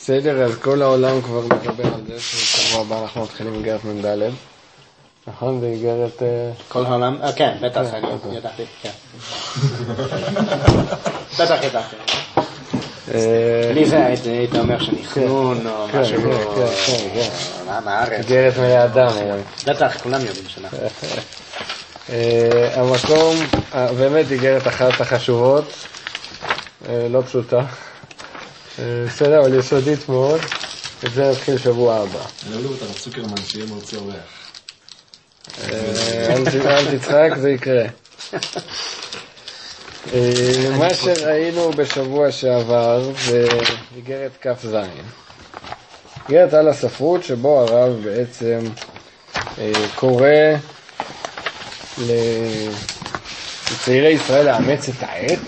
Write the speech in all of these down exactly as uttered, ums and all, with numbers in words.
בסדר, אז כל העולם כבר מדבר על זה שבשבוע הבא אנחנו מתחילים איגרת מ"ד. נכון? זה איגרת... כל העולם? כן, בטח, אני ידעתי, כן. בטח ידעתי. בלי זה היית אומר שנכנון או משהו מהארץ. איגרת מלא אדם. בטח, כולם יודעים שאנחנו. המקום, באמת איגרת אחת החשובות, לא פשוטה. בסדר, אבל יסודית מאוד. את זה נתחיל שבוע הבא. אני לא יודע, צוקרמן שיהיה מרצה אורח. אל תצחק, זה יקרה. מה שראינו בשבוע שעבר זה איגרת כף זין. איגרת על הספרות שבו הרב בעצם קורא לצעירי ישראל לאמץ את העט,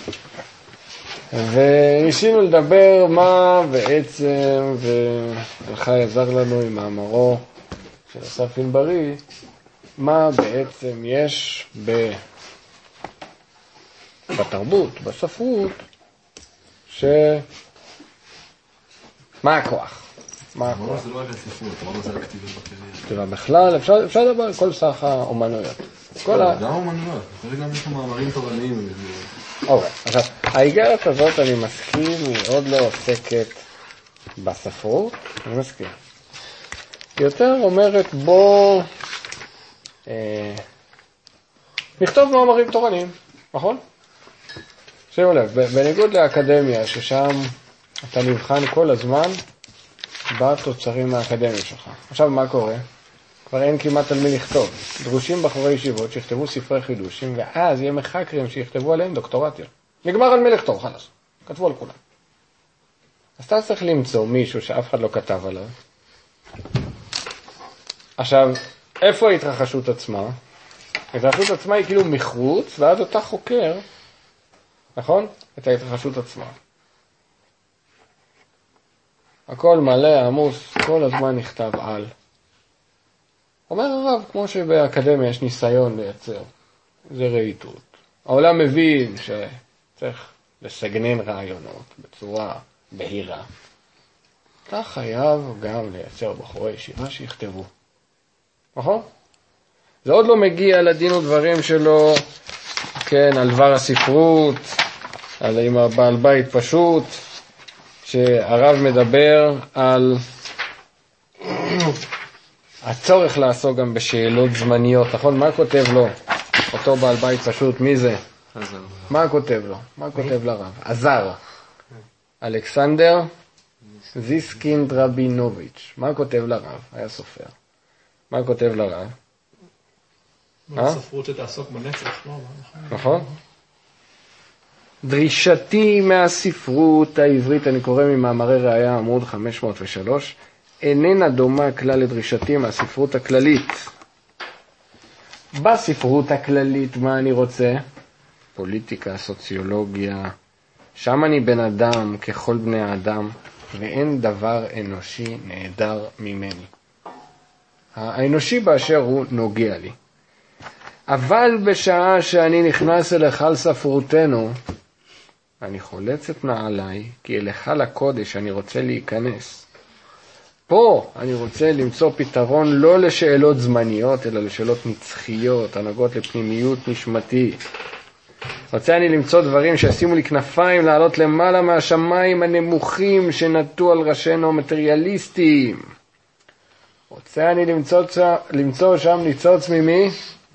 וניסינו לדבר מה בעצם, ולך עזר לנו עם מאמרו של אסף ענברי, מה בעצם יש ב... בתרבות, בספרות, ש... מה הכוח? מה הכוח? זה לא רק הספרות, אמרנו זה הכתיבה בקריירה. כתיבה בכלל, אפשר, אפשר לדבר על כל סך האומנויות. כל ה... גם אומנויות, אחרי גם יש לנו מאמרים תורניים. אוקיי, עכשיו, האיגרת הזאת אני מסכים, היא עוד לא עוסקת בספרות, אני מסכים. היא יותר אומרת בוא אה, נכתוב מאמרים תורניים, נכון? שימו לב, בניגוד לאקדמיה, ששם אתה נבחן כל הזמן בתוצרים האקדמיים שלך. עכשיו מה קורה? כבר אין כמעט על מי לכתוב. דרושים בחורי ישיבות שיכתבו ספרי חידושים, ואז יהיה מחקרים שיכתבו עליהם דוקטורטים. נגמר על מי לכתוב, חלס. כתבו על כולם. אז אתה צריך למצוא מישהו שאף אחד לא כתב עליו. עכשיו, איפה ההתרחשות עצמה? ההתרחשות עצמה היא כאילו מחוץ, ואז אתה חוקר, נכון? את ההתרחשות עצמה. הכל מלא, עמוס, כל הזמן נכתב על. אומר הרב, כמו שבאקדמיה יש ניסיון לייצר, זה רהיטות. העולם מבין שצריך לסגנן רעיונות בצורה בהירה. אתה חייב גם לייצר בחורי ישיבה שיכתבו. נכון? זה עוד לא מגיע לדין ודברים שלו, כן, על דבר הספרות, על עם הבעל בית פשוט, שהרב מדבר על הצורך לעסוק גם בשאלות זמניות, נכון? מה כותב לו? אותו בעל בית פשוט, מי זה? עזר. מה כותב לו? מה כותב לרב? עזר. אלכסנדר זיסקין דרבינוביץ'. מה כותב לרב? היה סופר. מה כותב לרב? ספרות שתעסוק בנצח, לא? נכון? דרישתי מהספרות העברית, אני קורא ממאמרי ראיה עמוד חמש מאות ושלוש, איננה דומה כלל לדרישתי מהספרות הכללית. בספרות הכללית מה אני רוצה? פוליטיקה, סוציולוגיה, שם אני בן אדם ככל בני האדם, ואין דבר אנושי נהדר ממני. האנושי באשר הוא נוגע לי. אבל בשעה שאני נכנס אל היכל ספרותנו, אני חולץ את נעליי, כי אל היכל הקודש אני רוצה להיכנס. פה אני רוצה למצוא פתרון לא לשאלות זמניות, אלא לשאלות נצחיות, הנוגעות לפנימיות נשמתית. רוצה אני למצוא דברים שישימו לי כנפיים לעלות למעלה מהשמיים הנמוכים שנטו על ראשינו מטריאליסטיים. רוצה אני למצוא, למצוא שם ניצוץ ממי?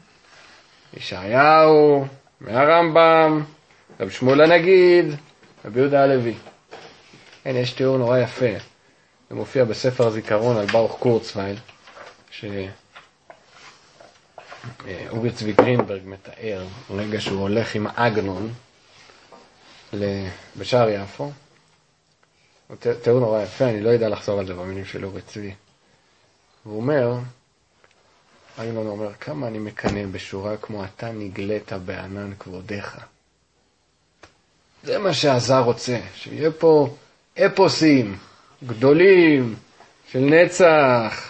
ישעיהו, מהרמב"ם, רב שמואל הנגיד, רבי יהודה הלוי. אין, יש תיאור נורא יפה. זה מופיע בספר הזיכרון על ברוך קורצווייל, שאורי צבי גרינברג מתאר רגע שהוא הולך עם עגנון בשער יפו. תיאור נורא יפה, אני לא יודע לחזור על זה במילים של אורי צבי. והוא אומר, עגנון אומר, כמה אני מקנא בשורה כמו אתה נגלית בענן כבודך. זה מה שהזר רוצה, שיהיה פה אפוסים גדולים של נצח.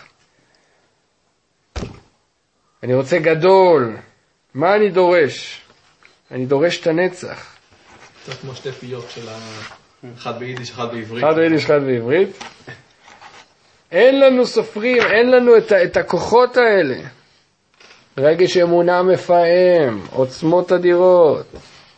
אני רוצה גדול. מה אני דורש? אני דורש את הנצח. קצת כמו שתי פיות של אחד ביידיש, אחד בעברית. אחד ביידיש, אחד בעברית. אין לנו סופרים, אין לנו את, את הכוחות האלה. רגש אמונה מפעם, עוצמות אדירות.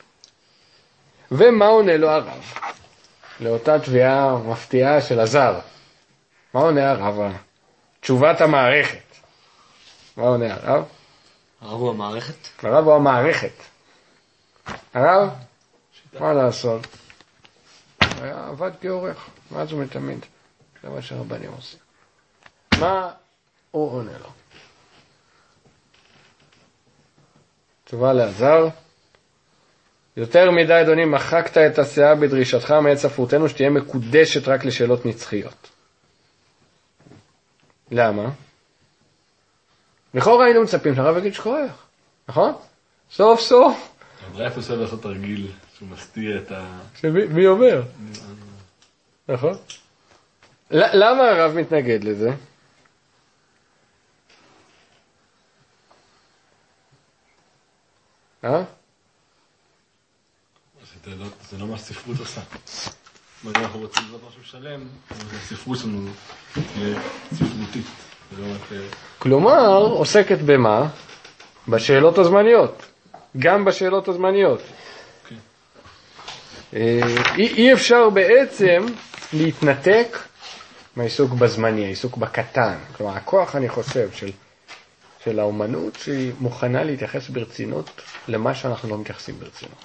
ומה עונה לו הרב? לאותה תביעה מפתיעה של הזר. מה עונה הרב? תשובת המערכת. מה עונה הרב? הרב הוא המערכת? הרב הוא המערכת. הרב, מה לעשות? היה עבד כעורך, מאז ומתמיד. זה מה שהרבנים עושים. מה הוא עונה לו? תשובה לעזר. יותר מדי, אדוני, מחקת את הסאה בדרישתך מעת ספרותנו שתהיה מקודשת רק לשאלות נצחיות. למה? לכאורה היינו מצפים שהרב יגיד שכוח, נכון? סוף סוף. רייף עושה לעשות תרגיל שהוא מסתיר את ה... מי אומר? נכון? למה הרב מתנגד לזה? אה? זה לא מה שספרות עושה. אם אנחנו רוצים לראות משהו שלם, הספרות שלנו תהיה ספרותית. כלומר, עוסקת במה? בשאלות הזמניות. גם בשאלות הזמניות. אי אפשר בעצם להתנתק מהעיסוק בזמני, העיסוק בקטן. כלומר, הכוח, אני חושב, של, של האומנות שהיא מוכנה להתייחס ברצינות למה שאנחנו לא מתייחסים ברצינות.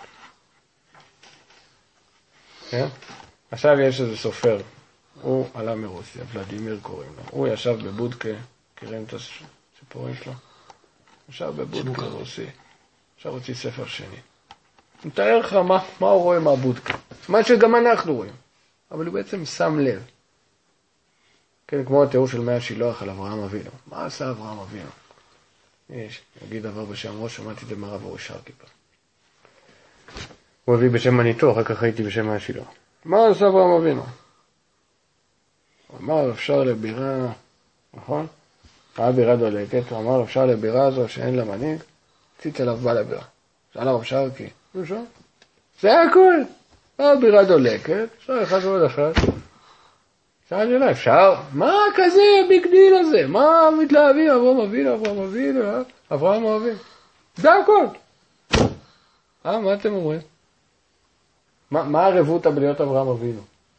כן? עכשיו יש איזה סופר, הוא עלה מרוסיה, ולדימיר קוראים לו. הוא ישב בבודקה, מכירים את הסיפורים שלו? ישב בבודקה רוסי, עכשיו הוציא ספר שני. מתאר לך מה, מה הוא רואה מהבודקה. מה שגם אנחנו רואים. אבל הוא בעצם שם לב. כן, כמו התיאור של מי השילוח על אברהם אבינו. מה עשה אברהם אבינו? יש, יגיד דבר בשם ראש, שמעתי את זה מהרב אורי שרקי. הוא הביא בשם מניתו, אחר כך הייתי בשם מי השילוח. מה עשה אברהם אבינו? הוא אמר, אפשר לבירה, נכון? היה בירה דולקת, הוא אמר, אפשר לבירה הזו שאין לה מנהיג, ציץ אליו בא לבירה. שאל הרב שרקי, זה הכל. הבירה דולקת, אפשר אחד ועוד אחד. שאלתי לה, אפשר? מה כזה ביג דיל הזה? מה מתלהבים? אברהם אבינו, אברהם אבינו, אה? אברהם אבינו. זה הכל. אה, מה אתם אומרים? מה, מה הרבותא בלהיות אברהם אבינו?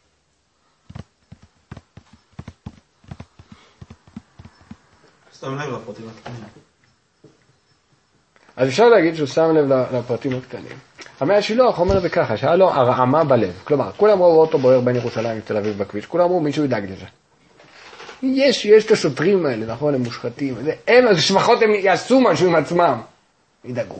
שם לב לפרטים הקטנים. אז אפשר להגיד שהוא שם לב לפרטים הקטנים. המי השילוח אומר זה ככה, שהיה לו הרעמה בלב. כלומר, כולם ראו אותו בוער בין ירושלים לתל אביב בכביש, כולם ראו מישהו ידאג לזה. יש, יש את השוטרים האלה, נכון, הם מושחתים. הם, אז שמחות הם יעשו משהו עם עצמם. ידאגו.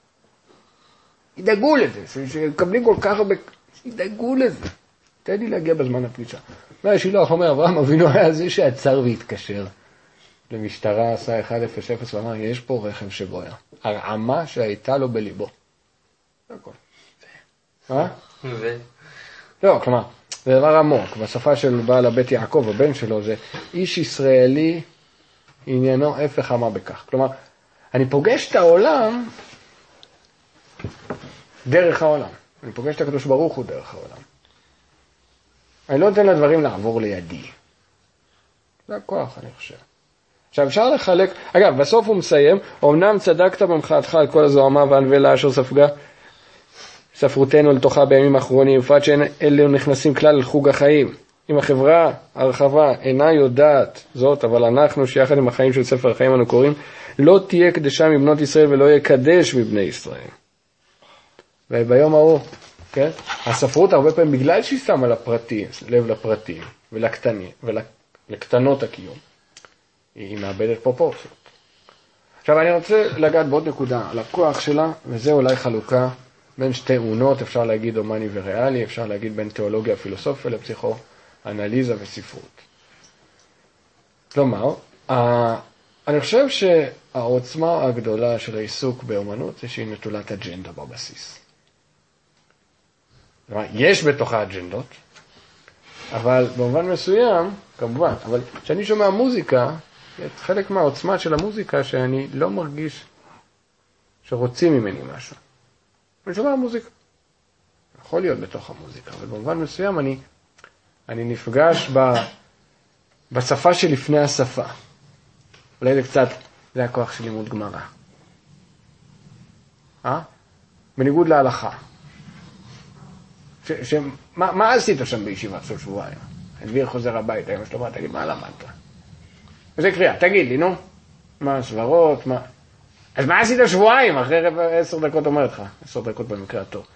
ידאגו לזה, שקבלים כל כך הרבה, ידאגו לזה. תן לי להגיע בזמן הפלישה. המי השילוח אומר, אברהם אבינו היה זה שעצר והתקשר. למשטרה עשה אחד אפס אפס ואמר, יש פה רכב שבוער. הרעמה שהייתה לו בליבו. זה הכל. אה? ו... לא, כלומר, זה דבר עמוק. בשפה של בעל הבית יעקב, הבן שלו, זה איש ישראלי, עניינו הפך מה בכך. כלומר, אני פוגש את העולם דרך העולם. אני פוגש את הקדוש ברוך הוא דרך העולם. אני לא נותן לדברים לעבור לידי. זה הכוח, אני חושב. עכשיו אפשר לחלק, אגב, בסוף הוא מסיים, אמנם צדקת במחאתך על כל הזוהמה והנבלה אשר ספגה, ספרותנו לתוכה בימים האחרונים, בפרט שאין אלו נכנסים כלל לחוג החיים. אם החברה, הרחבה, אינה יודעת זאת, אבל אנחנו שיחד עם החיים של ספר החיים אנו קוראים, לא תהיה קדשה מבנות ישראל ולא יקדש מבני ישראל. וביום ההוא, כן? הספרות הרבה פעמים, בגלל שהיא שמה לפרטים, לב לפרטים ולקטנים, ולקטנות הקיום, היא מאבדת פרופורציות. עכשיו אני רוצה לגעת בעוד נקודה על הכוח שלה, וזה אולי חלוקה בין שתי אמונות, אפשר להגיד הומני וריאלי, אפשר להגיד בין תיאולוגיה, פילוסופיה לפסיכואנליזה וספרות. כלומר, אני חושב שהעוצמה הגדולה של העיסוק באמנות זה שהיא נטולת אג'נדה בבסיס. כלומר, יש בתוכה אג'נדות, אבל במובן מסוים, כמובן, אבל כשאני שומע מוזיקה, חלק מהעוצמה של המוזיקה שאני לא מרגיש שרוצים ממני משהו. אני שומע מוזיקה. יכול להיות בתוך המוזיקה, אבל במובן מסוים אני, אני נפגש ב, בשפה שלפני השפה. אולי זה קצת, זה הכוח של לימוד גמרא. אה? בניגוד להלכה. ש, ש, מה, מה עשית שם בישיבה עכשיו שבועיים? הדביר חוזר הביתה, אמא שלו בא, תגיד, מה למדת? וזה קריאה, תגיד לי, נו, מה הסברות, מה... אז מה עשית שבועיים? אחרי עשר דקות אומרת לך, עשר דקות במקרה הטוב.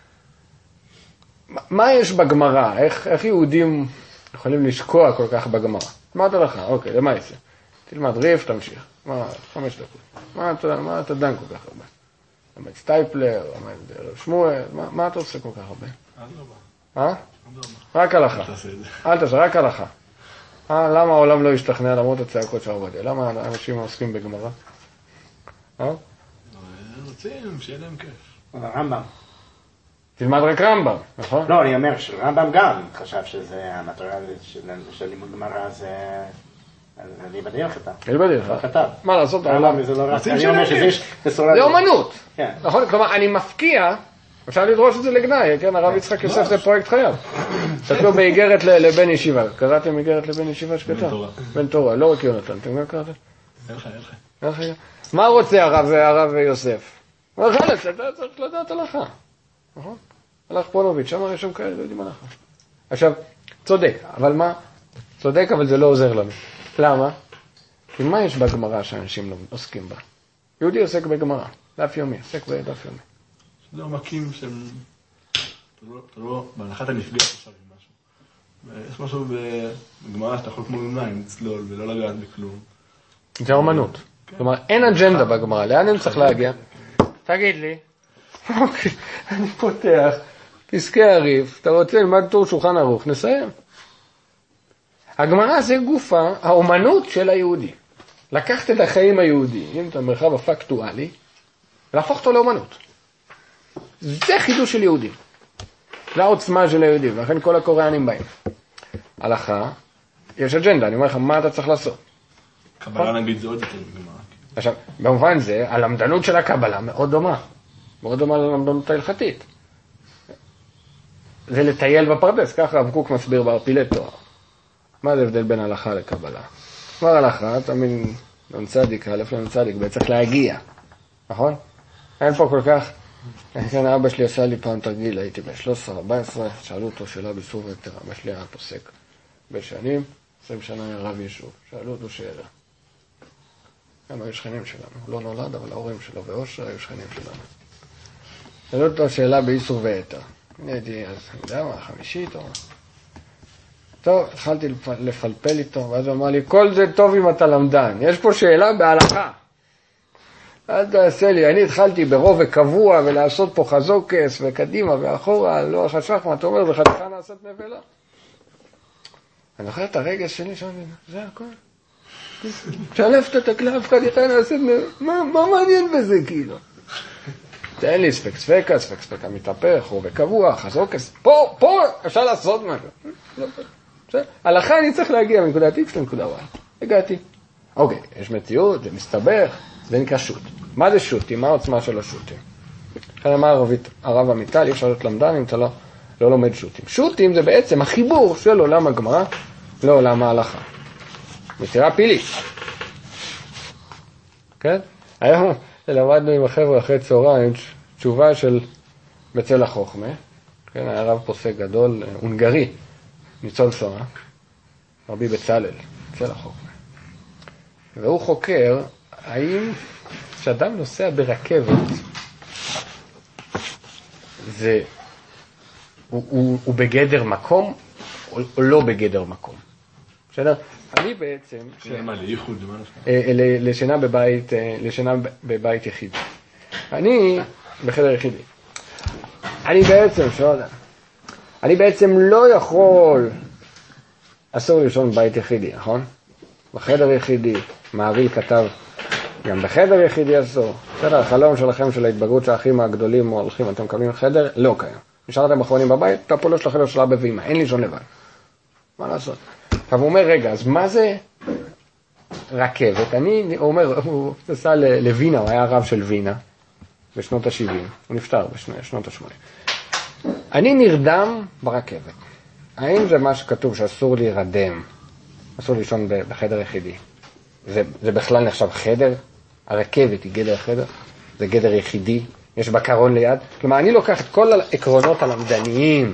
מה, מה יש בגמרא? איך, איך יהודים יכולים לשקוע כל כך בגמרא? אמרת לך, אוקיי, למה יצא? תלמד ריף, תמשיך. מה, חמש דקות. מה אתה, מה אתה דן כל כך הרבה? למד סטייפלר, למד שמואל, מה, מה אתה עושה כל כך הרבה? אה? רק הלכה. אל תעשה, רק הלכה. אה, למה העולם לא ישתכנע למרות הצעקות של עובדיה? למה אנשים עוסקים בגמרא? אה? רוצים, שיהיה להם כיף. רמב"ם. תלמד רק רמב"ם, נכון? לא, אני אומר שרמב"ם גם חשב שזה המטרה של לימוד גמרא זה להיבדל חטא. להיבדל חטא. כתב. מה לעשות? רמב"ם זה לא רק, אני אומר שיש בסורה... זה אומנות. כן. נכון? כלומר, אני מפקיע, אפשר לדרוש את זה לגנאי, כן? הרב יצחק יוסף זה פרויקט חייו. תסתכלו באיגרת לבן ישיבה. קראתם איגרת לבן ישיבה שכתב? בן תורה. בן תורה, לא רק יונתן. אתם גם קראתם? אין לך, אין לך. מה רוצה הרב, הרב יוסף? הוא אומר, חלץ, אתה צריך לדעת הלכה. נכון? הלך פולוביץ', שם יש שם כאלה, לא יודעים הלכה. עכשיו, צודק, אבל מה? צודק, אבל זה לא עוזר לנו. למה? כי מה יש בגמרא שאנשים לא עוסקים בה? יהודי עוסק בגמרא, דף יומי, עוסק בדף יומי. זה עומקים שהם... אתה לא... בהלכה אתה נפגש עכשיו עם משהו. יש משהו בגמרא שאתה יכול כמו עיניים, לצלול ולא לגעת בכלום. זה אומנות. כלומר, אין אג'נדה בגמרא, לאן אני צריך להגיע? תגיד לי, אוקיי, אני פותח, פסקי הריף, אתה רוצה ללמד טור שולחן ערוך, נסיים. הגמרא זה גופה, האומנות של היהודי. לקחת את החיים היהודיים, את המרחב הפקטואלי, ולהפוך אותו לאומנות. זה חידוש של יהודים. זה העוצמה של היהודים, ולכן כל הקוריאנים באים. הלכה, יש אג'נדה, אני אומר לך, מה אתה צריך לעשות? קבלה נגיד זה עוד יותר בגמרא. עכשיו, במובן זה, הלמדנות של הקבלה מאוד דומה. מאוד דומה ללמדנות ההלכתית. זה לטייל בפרדס, ככה רב קוק מסביר בערפילי תורה. מה זה הבדל בין הלכה לקבלה? כבר הלכה, תמיד נון צדיק, א' נון צדיק, צריך להגיע. נכון? אין פה כל כך... כן, אבא שלי עשה לי פעם תרגיל, הייתי ב-שלוש עשרה ארבע עשרה, שאלו אותו שאלה בסור ויתר, אבא שלי היה פוסק בשנים, עשרים שנה היה רב יישוב, שאלו אותו שאלה. הם היו שכנים שלנו, הוא לא נולד, אבל ההורים שלו ואושר היו שכנים שלנו. שאלו אותו שאלה באיסור ויתר. אני הייתי, אז אני יודע מה, חמישית או מה. טוב, התחלתי לפלפל איתו, ואז הוא אמר לי, כל זה טוב אם אתה למדן, יש פה שאלה בהלכה. אל תעשה לי, אני התחלתי ברוב וקבוע, ולעשות פה חזוקס וקדימה ואחורה, לא החשך, מה אתה אומר, זה חתיכה נעשית נבלה. אני זוכר את הרגש שלי שם, זה הכל. שלפת את הקלף, חתיכה נעשית נבלה, מה, מה מעניין בזה כאילו? תן לי ספק ספקה, ספק ספקה מתהפך, רוב וקבוע, חזוקס, פה, פה אפשר לעשות משהו. הלכה אני צריך להגיע מנקודת X לנקודה Y. הגעתי. אוקיי, יש מציאות, זה מסתבך, זה נקרא שוט. מה זה שוטים? מה העוצמה של השוטים? לכן אמר הרב עמיטל, אי אפשר להיות למדן אם אתה לא, לא לומד שוטים. שוטים זה בעצם החיבור של עולם הגמרא לעולם ההלכה. מסירה פילית. כן? היום למדנו עם החבר'ה אחרי צהריים תשובה של בצל החוכמה. כן, היה רב פוסק גדול, הונגרי, ניצול שואה, רבי בצלאל, בצל החוכמה. והוא חוקר האם כשאדם נוסע ברכבת, זה, הוא, הוא, הוא בגדר מקום או, או לא בגדר מקום. בסדר? אני בעצם... למה? לייחוד? לשינה בבית, לשינה בבית יחיד. אני בחדר יחידי. אני בעצם, שאלה, אני בעצם לא יכול, אסור לישון בבית יחידי, נכון? בחדר יחידי, מעריל כתב, גם בחדר יחידי אסור. בסדר, החלום שלכם של ההתבגרות שהאחים הגדולים הולכים, אתם מקבלים חדר, לא קיים. נשארתם אחרונים בבית, אתה פולש לחדר של אבא ואמא, אין לישון לבד. מה לעשות? עכשיו הוא אומר, רגע, אז מה זה רכבת? אני, הוא אומר, הוא נסע לווינה, הוא היה הרב של וינה, בשנות ה-שבעים, הוא נפטר בשנות ה-שמונים. אני נרדם ברכבת. האם זה מה שכתוב שאסור להירדם? אסור לישון בחדר יחידי. זה, זה בכלל נחשב חדר? הרכבת היא גדר חדר? זה גדר יחידי? יש בה קרון ליד? כלומר, אני לוקח את כל העקרונות הלמדניים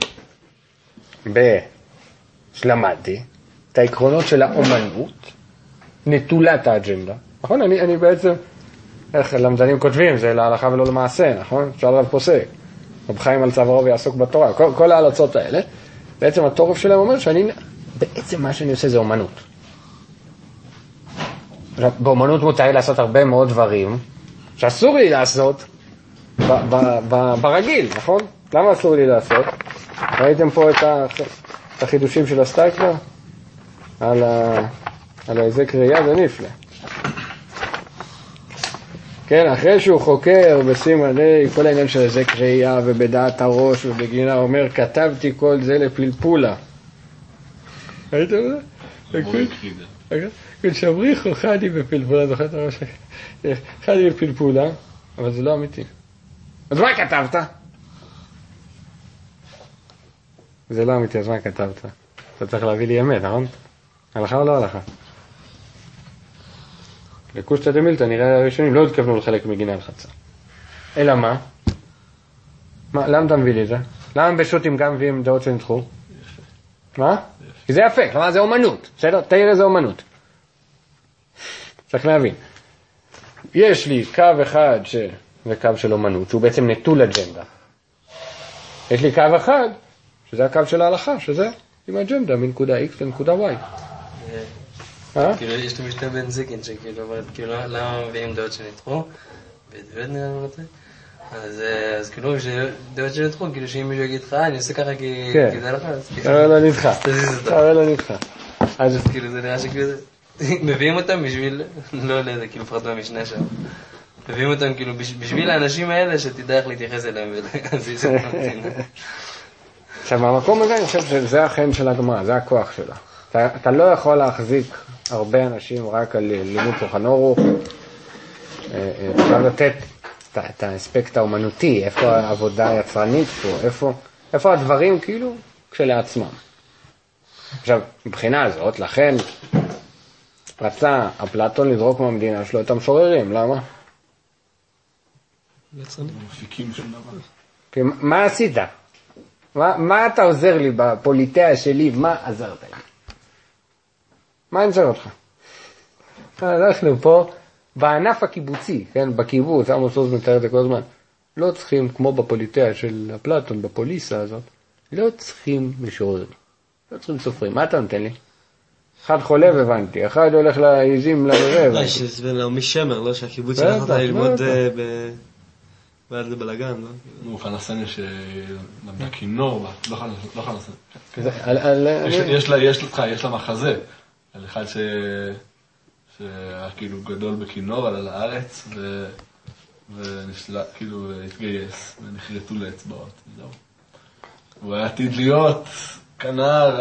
שלמדתי, את העקרונות של האומנות, נטולת האג'נדה. נכון? אני, אני בעצם, איך למדנים כותבים, זה להלכה ולא למעשה, נכון? שאל רב פוסק. רב חיים על צווארו ויעסוק בתורה. כל, כל ההלצות האלה, בעצם התורף שלהם אומר שאני, בעצם מה שאני עושה זה אומנות. באומנות מותר לעשות הרבה מאוד דברים שאסור לי לעשות ב- ב- ב- ברגיל, נכון? למה אסור לי לעשות? ראיתם פה את, ה- את החידושים של הסטייקלר? על, ה- על ההיזק ראייה, זה נפלא. כן, אחרי שהוא חוקר בסימן A, כל העניין של היזק ראייה ובדעת הראש ובגינה, אומר, כתבתי כל זה לפלפולה. ראיתם את זה? רגע. כשבריחו חדי בפלפולה, זוכר את הראש? חדי בפלפולה, אבל זה לא אמיתי. אז מה כתבת? זה לא אמיתי, אז מה כתבת? אתה צריך להביא לי אמת, נכון? הלכה או לא הלכה? לקושטא דמילתא, נראה הראשונים, לא התכוונו לחלק מגינה לחצה. אלא מה? מה? למה אתה מביא לי את זה? למה בשו"תים גם מביאים דעות שנדחו? מה? כי זה יפה, כלומר זה אומנות. בסדר? תאיר איזה אומנות. צריך להבין. יש לי קו אחד ש... זה קו של אומנות, שהוא בעצם נטול אג'נדה. יש לי קו אחד, שזה הקו של ההלכה, שזה עם אג'נדה, מנקודה X לנקודה Y. כאילו, יש את המשתה בן זיקין, שכאילו, למה מביאים דעות שנדחו? בדברת נראה לי רוצה. אז כאילו, דעות שנדחו, כאילו שאם מישהו יגיד לך, אני עושה ככה כי זה הלכה, אז כאילו... אבל לא נדחה. אבל לא נדחה. אז כאילו, זה נראה שכאילו... מביאים אותם בשביל, לא לזה, כאילו פרט מהמשנה שם. מביאים אותם כאילו בשביל האנשים האלה שתדע איך להתייחס אליהם. עכשיו, מהמקום הזה אני חושב שזה החן של הגמרא, זה הכוח שלה. אתה, אתה לא יכול להחזיק הרבה אנשים רק על לימוד שולחן ערוך. אפשר לתת את, את האספקט האומנותי, איפה העבודה היצרנית פה, איפה, איפה הדברים כאילו כשלעצמם. עכשיו, מבחינה הזאת, לכן רצה אפלטון לזרוק מהמדינה שלו את המשוררים, למה? מפיקים שום דבר. כי מה עשית? מה, מה אתה עוזר לי בפוליטאה שלי? מה עזרת לי? מה נשאר אותך? אנחנו פה בענף הקיבוצי, כן? בקיבוץ, עמוס עוז מתאר את זה כל הזמן. לא צריכים, כמו בפוליטאה של אפלטון, בפוליסה הזאת, לא צריכים משוררים. לא צריכים סופרים. מה אתה נותן לי? אחד חולב הבנתי, אחד הולך לעיזים לערב. לא, שזה נעמי שמר, לא? שהקיבוץ שלך אותה ללמוד בעד לבלגן, לא? נו, חנסניה שלמדה כינור, לא חנסניה. יש לה מחזה, על אחד שהיה כאילו גדול בכינור, עלה לארץ, וכאילו התגייס, ונחרטו לאצבעות. הוא היה עתיד להיות כנר...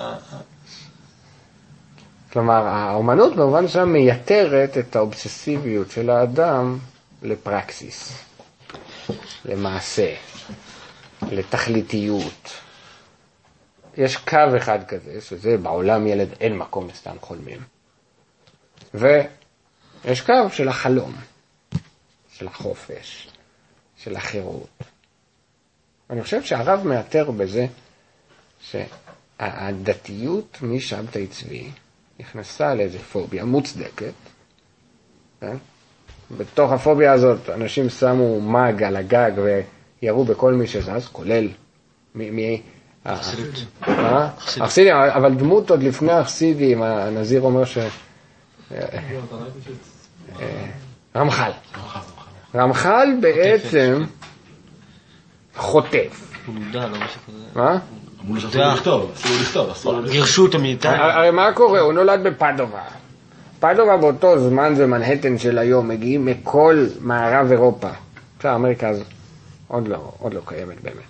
כלומר, האומנות במובן שלה מייתרת את האובססיביות של האדם לפרקסיס, למעשה, לתכליתיות. יש קו אחד כזה, שזה בעולם ילד אין מקום לסתם חולמים. ויש קו של החלום, של החופש, של החירות. אני חושב שהרב מאתר בזה שהדתיות משבתאי צבי נכנסה לאיזו פוביה מוצדקת. כן? בתוך הפוביה הזאת אנשים שמו מג על הגג ויראו בכל מי שזז, כולל מי... החסידות. החסידים, אבל דמות עוד לפני החסידים, הנזיר אומר ש... רמח"ל. רמח"ל בעצם חוטף. הוא מודע, לא משהו כזה. מה? אמרו לו שאסור לכתוב, אסור לכתוב, אסור לכתוב. גירשו אותו מאיטליה. הרי מה קורה? הוא נולד בפדובה. פדובה באותו זמן זה מנהטן של היום, מגיעים מכל מערב אירופה. עכשיו, אמריקה אז עוד לא, עוד לא קיימת באמת.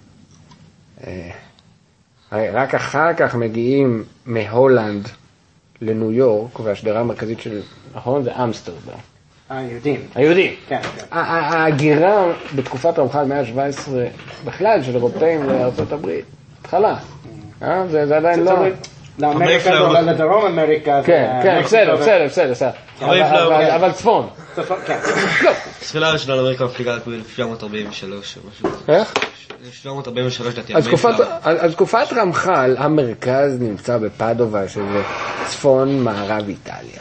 הרי רק אחר כך מגיעים מהולנד לניו יורק, והשדרה המרכזית של, נכון, זה אמסטרדם. היהודים. היהודים. כן, כן. ההגירה בתקופת רמח"ל מאה ה-שבע עשרה, בכלל של אירופאים לארצות הברית, התחלה. זה עדיין לא... לאמריקה, לדרום אמריקה. כן, כן, בסדר, בסדר, בסדר. אבל צפון. כן. הספירה הראשונה לאמריקה מפליגה ב-אלף שבע מאות ארבעים ושלוש. איך? אלף שבע מאות ארבעים ושלוש דעתי. אז תקופת רמח"ל, המרכז נמצא בפדובה, שזה צפון מערב איטליה.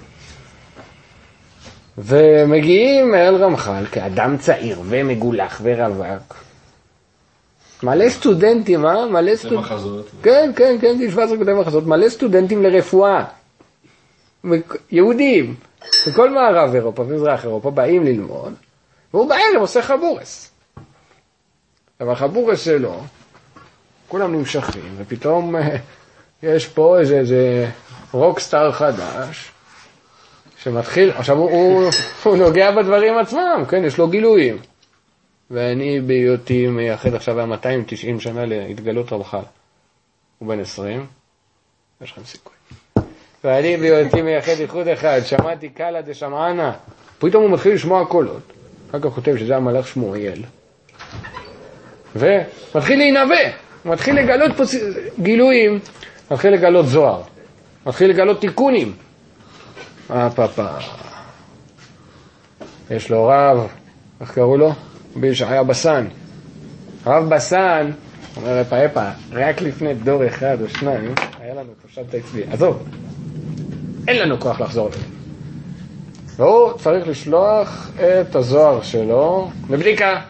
ומגיעים אל רמח"ל כאדם צעיר ומגולח ורווק. מלא סטודנטים, אה? מלא סטודנטים. מחזות. כן, כן, כן, גיל שבע עשרה כדי מחזות. מלא סטודנטים לרפואה. יהודים. וכל מערב אירופה ומזרח אירופה באים ללמוד. והוא בערב עושה חבורס. אבל חבורס שלו, כולם נמשכים, ופתאום יש פה איזה, איזה רוקסטאר חדש, שמתחיל, עכשיו הוא, הוא, הוא נוגע בדברים עצמם, כן, יש לו גילויים. ואני בהיותי מייחד עכשיו מאתיים ותשעים שנה להתגלות רמח"ל. הוא בן עשרים, יש לכם סיכוי. ואני בהיותי מייחד ייחוד אחד, שמעתי קלה דשמענה, פתאום הוא מתחיל לשמוע קולות. אחר כך כותב שזה המלאך שמואל. ומתחיל להינבא, הוא מתחיל לגלות פה גילויים, מתחיל לגלות זוהר, מתחיל לגלות תיקונים. אה, פאפה. יש לו רב, איך קראו לו? בישעיה בסן. רב בסן, אומר אפה אפה, רק לפני דור אחד או שניים, היה לנו פשט אצלי. עזוב, אין לנו כוח לחזור לזה. והוא צריך לשלוח את הזוהר שלו לבדיקה.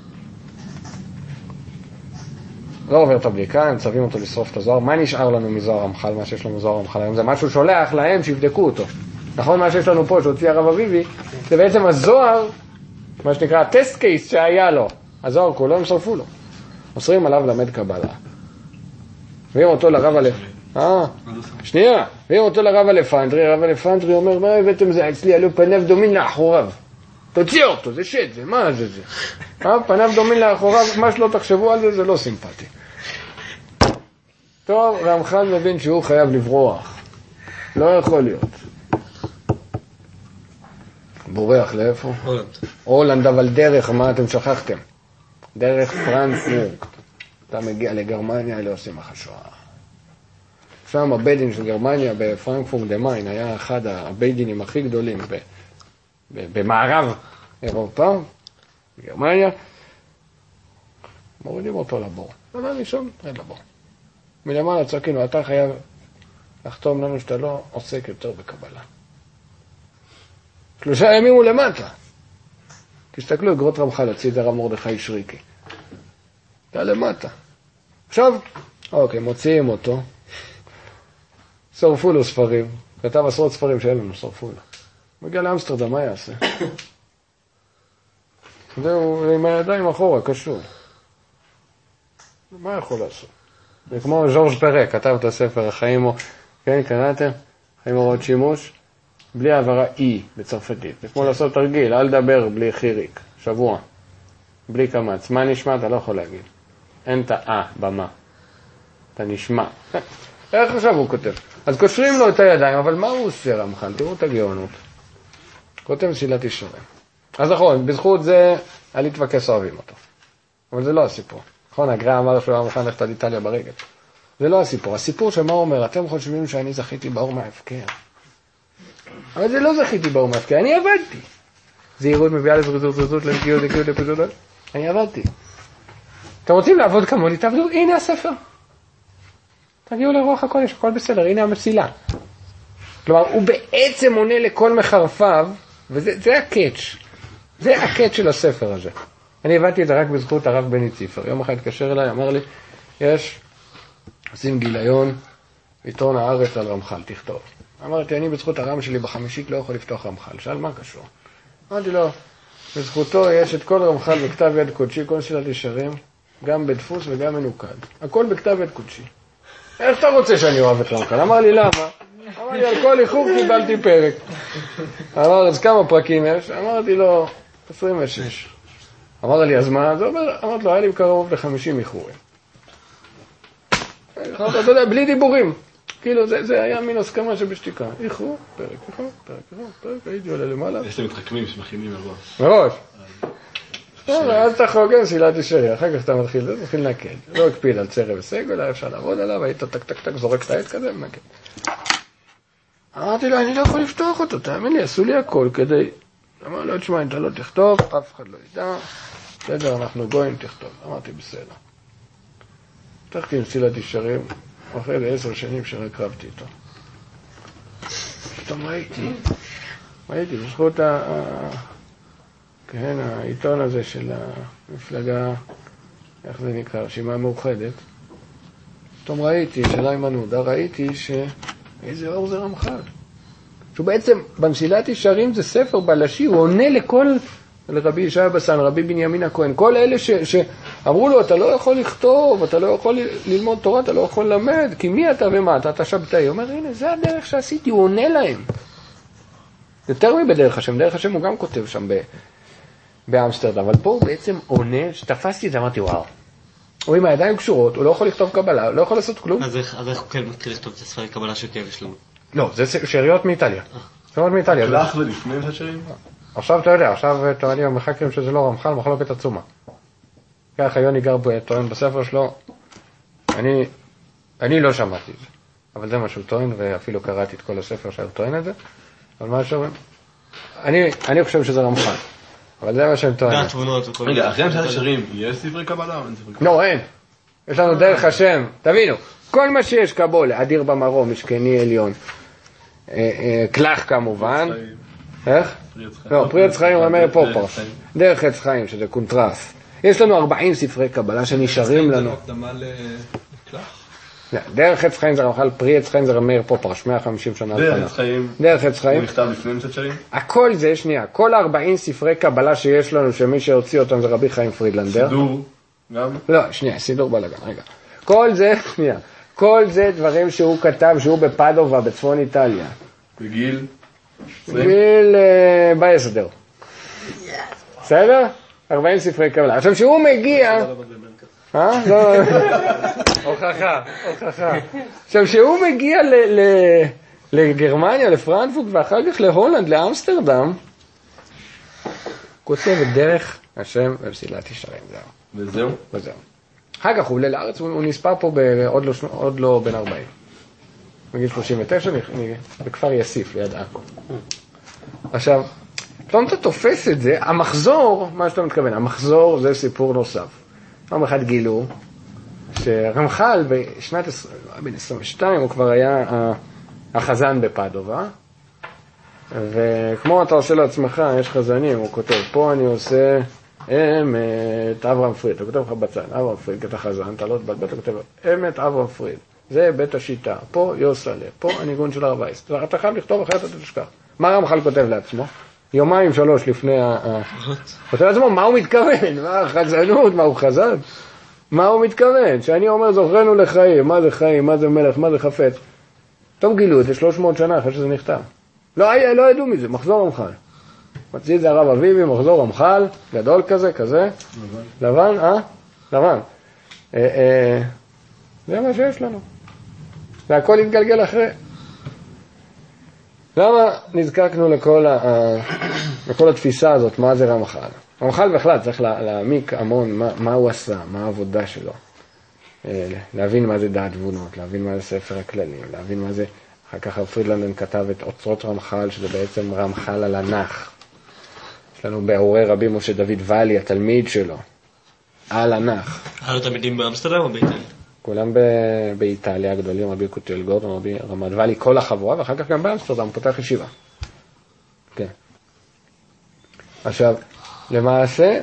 לא עובר את הבדיקה, הם צווים אותו לשרוף את הזוהר. מה נשאר לנו מזוהר רמח"ל? מה שיש לנו זוהר רמח"ל היום זה משהו שולח להם שיבדקו אותו. נכון, מה שיש לנו פה שהוציא הרב אביבי, זה בעצם הזוהר, מה שנקרא הטסט קייס שהיה לו. הזוהר כולו הם שרפו לו. אוסרים עליו למד קבלה. ואם אותו לרב אלף... אה, שנייה. ואם אותו לרב אלפנדרי, הרב אלפנדרי אומר, מה הבאתם זה? אצלי עלו פניו דומין לאחוריו. תוציא אותו, זה שד, זה, מה זה זה? אה, פניו דומין לאחוריו, מה שלא תחשבו על זה, זה לא סימפטי. טוב, רמח"ל מבין שהוא חייב לברוח. לא יכול להיות. בורח לאיפה? הולנד. הולנד, אבל דרך, מה אתם שכחתם? דרך פרנקפורט. אתה מגיע לגרמניה, אלה עושים לך שואה. שם הבית-דין של גרמניה בפרנקפורט דה מיין היה אחד הבית-דינים הכי גדולים ב- ב- במערב אירופה, גרמניה. מורידים אותו לבור. לא ראשון, רד לבור. מלמעלה צועקים, אתה חייב לחתום לנו שאתה לא עוסק יותר בקבלה. שלושה ימים הוא למטה. תסתכלו, אגרות רמח"ל, הציד הרב מרדכי שריקי. אתה למטה. עכשיו, אוקיי, מוציאים אותו. שרפו לו ספרים. כתב עשרות ספרים שאין לנו, שרפו לו. מגיע לאמסטרדם, מה יעשה? זהו, עם הידיים אחורה, קשור. מה יכול לעשות? זה כמו ז'ורג' פרק, כתב את הספר, החיים, כן, קראתם? חיים הוראות שימוש. בלי העברה אי בצרפתית. זה כמו לעשות תרגיל, אל דבר בלי חיריק. שבוע. בלי קמץ. מה נשמע? אתה לא יכול להגיד. אין את האה במה. אתה נשמע. איך עכשיו הוא כותב? אז קושרים לו את הידיים, אבל מה הוא עושה רמח"ל? תראו את הגאונות. כותב מסילת ישרים. אז נכון, בזכות זה, על להתווכס אוהבים אותו. אבל זה לא הסיפור. נכון, הגר"א אמר שהוא רמח"ל ללכת על איטליה ברגל. זה לא הסיפור. הסיפור שמה הוא אומר, אתם חושבים שאני זכיתי באור מההפקר. אבל זה לא זכיתי באור מההפקר, אני עבדתי. זהירות מביאה לזריזות, זריזות, לנקיות, נקיות, לפיזות. אני עבדתי. אתם רוצים לעבוד כמוני, תעבדו, הנה הספר. תגיעו לרוח הקודש, הכל בסדר, הנה המסילה. כלומר, הוא בעצם עונה לכל מחרפיו, וזה זה הקאץ'. זה הקאץ' של הספר הזה. אני הבנתי את זה רק בזכות הרב בני ציפר. יום אחד התקשר אליי, אמר לי, יש, עושים גיליון, עיתון הארץ על רמח"ל, תכתוב. אמרתי, אני בזכות הרם שלי בחמישית לא יכול לפתוח רמח"ל. שאל, מה קשור? אמרתי לו, בזכותו יש את כל רמח"ל בכתב יד קודשי, כל סילת ישרים, גם בדפוס וגם מנוקד. הכל בכתב יד קודשי. איך אתה רוצה שאני אוהב את רמח"ל? אמר לי, למה? אמר לי, על כל איחור קיבלתי פרק. אמר, אז כמה פרקים יש? אמרתי לו, עשרים ושש. אמר לי, אז מה? אמרתי לו, היה לי קרוב ל-חמישים איחורים. אתה יודע, בלי דיבורים. כאילו זה היה מין הסכמה שבשתיקה. איכו, פרק, איכו, פרק, איכו, פרק, הייתי עולה למעלה. יש להם מתחכמים שמכינים מראש. מראש. אז אתה חוגג סילת ישרי, אחר כך אתה מתחיל, מתחיל לנקד. לא הקפיד על צרב וסגל, היה אפשר לעבוד עליו, היית טק טק טק, זורק את העט כזה ונקד. אמרתי לו, אני לא יכול לפתוח אותו, תאמין לי, עשו לי הכל כדי... אמר לו, תשמע, אם אתה לא תכתוב, אף אחד לא ידע, בסדר, אנחנו גויים, תכתוב. אמרתי, בסדר. פתחתי עם סילת ישרים, אחרי איזה עשר שנים שרק רבתי איתו. פתאום ראיתי, ראיתי, בזכות ה... כן, העיתון הזה של המפלגה, איך זה נקרא, רשימה מאוחדת. פתאום ראיתי, של איימן עודה, ראיתי שאיזה אור זה רמח"ל. שהוא בעצם, במסילת ישרים זה ספר בלשי, הוא עונה לכל, לרבי ישעיה בסן, רבי בנימין הכהן, כל אלה ש, שאמרו לו, אתה לא יכול לכתוב, אתה לא יכול ללמוד תורה, אתה לא יכול ללמד, כי מי אתה ומה, אתה, אתה שבתאי. הוא אומר, הנה, זה הדרך שעשיתי, הוא עונה להם. יותר מבדרך השם, דרך השם הוא גם כותב שם ב... באמסטרדם, אבל פה הוא בעצם עונה, שתפסתי את זה, אמרתי, וואו. הוא עם הידיים קשורות, הוא לא יכול לכתוב קבלה, הוא לא יכול לעשות כלום. אז איך הוא כן מתחיל לכתוב את הספרי קבלה שכבש לנו? לא, זה שאריות מאיטליה. שאריות מאיטליה. שלח זה לפני השרים? עכשיו אתה יודע, עכשיו טוענים המחקרים שזה לא רמח"ל, מחלוקת עצומה. ככה יוני גר טוען בספר שלו, אני, אני לא שמעתי את זה, אבל זה מה שהוא טוען, ואפילו קראתי את כל הספר שהוא טוען את זה, אבל מה שאומרים, אני, אני חושב שזה רמח"ל. אבל זה מה שהם טוענים. רגע, אחרי המשלת שרים, יש ספרי קבלה או אין ספרי קבלה? לא, אין. יש לנו דרך השם. תבינו, כל מה שיש קבולה, אדיר במרום, משכני עליון, קלח כמובן. איך? לא, פרי עץ חיים רמי פופרש. דרך עץ חיים, שזה קונטרסט. יש לנו ארבעים ספרי קבלה שנשארים לנו. זה הקדמה לקלח? דרך עץ חיים זה רמח"ל, פרי עץ חיים זה רמי פופרש, מאה וחמישים שנה. דרך עץ חיים. דרך עץ חיים. הוא נכתב לפני המשלת שרים? הכל זה, שנייה, כל ארבעים ספרי קבלה שיש לנו, שמי שהוציא אותם זה רבי חיים פרידלנדר. סידור, גם? לא, שנייה, סידור בלגן, רגע. כל זה, שנייה, כל זה דברים שהוא כתב, שהוא בפדובה, בצפון איטליה. בגיל? בגיל uh, ביסדר. בסדר? ארבעים ספרי קבלה. עכשיו, שהוא מגיע... אה? לא, הוכחה, הוכחה. עכשיו, שהוא מגיע ל... ל... לגרמניה, לפרנקפורט, ואחר כך להולנד, לאמסטרדם, כותב את דרך השם ומסילת ישרים, זהו. וזהו? וזהו. אחר כך הוא עולה לארץ, הוא נספר פה בעוד לא, עוד לא בן ארבעים. בגיל שלושים ותשע, בכפר יסיף, ליד עכו. עכשיו, פתאום אתה תופס את זה, המחזור, מה שאתה מתכוון, המחזור זה סיפור נוסף. פעם אחד גילו, שרמח"ל בשנת בן עשרים ושתיים, הוא כבר היה החזן בפדובה, וכמו אתה עושה לעצמך, יש חזנים, הוא כותב, פה אני עושה אמת אברהם פריד, אתה כותב לך בצד, אברהם פריד, כתה חזן, אתה לא תבלבל, אתה כותב, אמת אברהם פריד, זה בית השיטה, פה יוסלה, פה הניגון של הרב וייס, אתה חייב לכתוב אחרת אתה תשכח. מה רמח"ל כותב לעצמו? יומיים שלוש לפני ה... כותב לעצמו, מה הוא מתכוון? מה החזנות, מה הוא חזן? מה הוא מתכוון? שאני אומר, זוכרנו לחיים, מה זה חיים, מה זה מלך, מה זה חפץ? פתאום גילו את זה שלוש מאות שנה אחרי שזה נכתב. לא, לא ידעו מזה, מחזור רמח"ל. מציא את זה הרב אביבי, מחזור רמח"ל, גדול כזה, כזה. לבן, אה? לבן. זה מה שיש לנו. והכל יתגלגל אחרי. למה נזקקנו לכל, ה... לכל התפיסה הזאת, מה זה רמח"ל? רמח"ל בכלל צריך להעמיק המון מה, מה הוא עשה, מה העבודה שלו. להבין מה זה דעת תבונות, להבין מה זה ספר הכללים, להבין מה זה... אחר כך פרידלנדר כתב את אוצרות רמח"ל, שזה בעצם רמח"ל על הנח. יש לנו בהורי רבי משה דוד ואלי, התלמיד שלו, על הנח. היה לו תלמידים באמסטרדם או באיטליה? כולם ב- באיטליה, הגדולים, רבי קוטיאל גורדון, רבי רמת ואלי, כל החבורה, ואחר כך גם באמסטרדם, פותח ישיבה. כן. עכשיו, למעשה,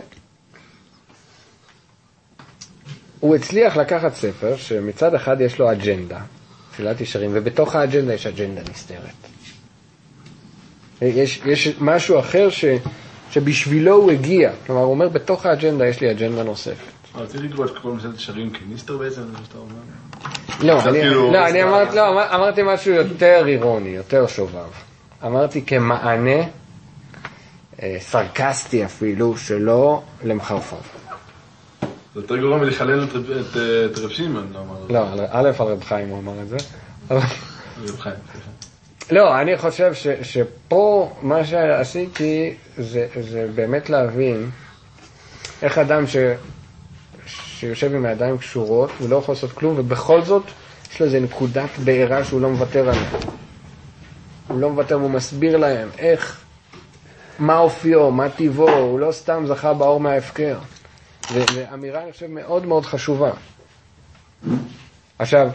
הוא הצליח לקחת ספר שמצד אחד יש לו אג'נדה, תפילת ישרים, ובתוך האג'נדה יש אג'נדה נסתרת. יש, יש משהו אחר ש, שבשבילו הוא הגיע. כלומר, הוא אומר, בתוך האג'נדה יש לי אג'נדה נוספת. רציתי לקרוא את כל מסילת ישרים כניסטר בעצם, זה מה שאתה אומר? לא, אני, לא, אני אמרתי, לא, אמרתי משהו יותר אירוני, יותר שובב. אמרתי כמענה אה, סרקסטי אפילו, שלא למחרפר. זה יותר גרוע מלחלל את, את, את רב שמעון, לא אמר. לא, א' על רב חיים הוא אמר את זה. לא, אני חושב ש, שפה מה שעשיתי זה, זה באמת להבין איך אדם ש, שיושב עם הידיים קשורות, הוא לא יכול לעשות כלום, ובכל זאת יש לו איזו נקודת בעירה שהוא לא מוותר עליה. הוא לא מוותר, הוא מסביר להם איך, מה אופיו, מה טבעו, הוא לא סתם זכה באור מההפקר. ואמירה, אני חושב, מאוד מאוד חשובה. עכשיו,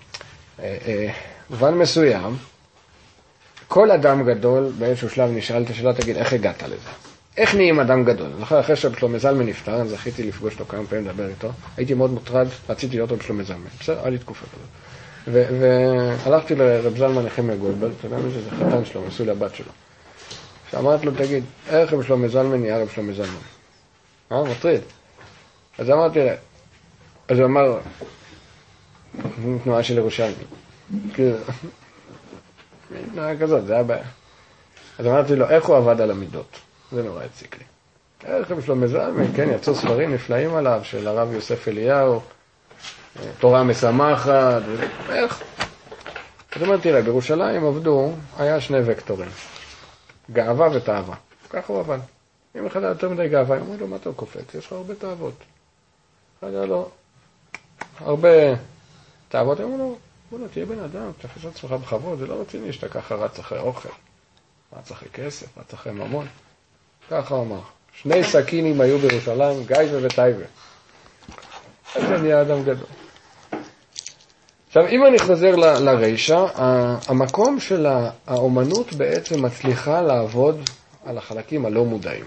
בזמן מסוים, כל אדם גדול באיזשהו שלב נשאל את השאלה, תגיד, איך הגעת לזה? איך נהיים אדם גדול? זוכר, אחרי ששלומי זלמן נפטר, אני זכיתי לפגוש אותו כמה פעמים לדבר איתו, הייתי מאוד מוטרד, רציתי להיות עוד שלומי זלמן, בסדר? היה לי תקופה כזאת. והלכתי לרב זלמן נחמיה גולדברג, אתה יודע מי שזה חתן שלו, מסו לבת שלו. שאמרת לו, תגיד, איך רב שלומי זלמן נהיה רב שלומי זלמן? אה, מטריד. אז אמרתי לה, אז הוא אמר, תנועה של ירושלמי. כאילו, תנועה כזאת, זה היה בעיה. אז אמרתי לו, איך הוא עבד על המידות? זה נורא הציק לי. איך רב שלומי זלמן, כן, יצאו ספרים נפלאים עליו, של הרב יוסף אליהו, תורה משמחת, איך? אז אמרתי לה, בירושלים עבדו, היה שני וקטורים, גאווה ותאווה. ככה הוא עבד. אם אחד היה יותר מדי גאווה, הוא אומר לו, מה אתה קופץ? יש לך הרבה תאוות. אחד היה לו הרבה תאוות, הוא אומר לו, בוא לא, תהיה בן אדם, תפס עצמך בכבוד, זה לא רציני שאתה ככה רץ אחרי אוכל, רץ אחרי כסף, רץ אחרי ממון. ככה הוא אמר. שני סכינים היו בירושלים, גייבה וטייבה. זה נהיה אדם גדול. עכשיו, אם אני חוזר ל- לרישה, המקום של האומנות בעצם מצליחה לעבוד על החלקים הלא מודעים.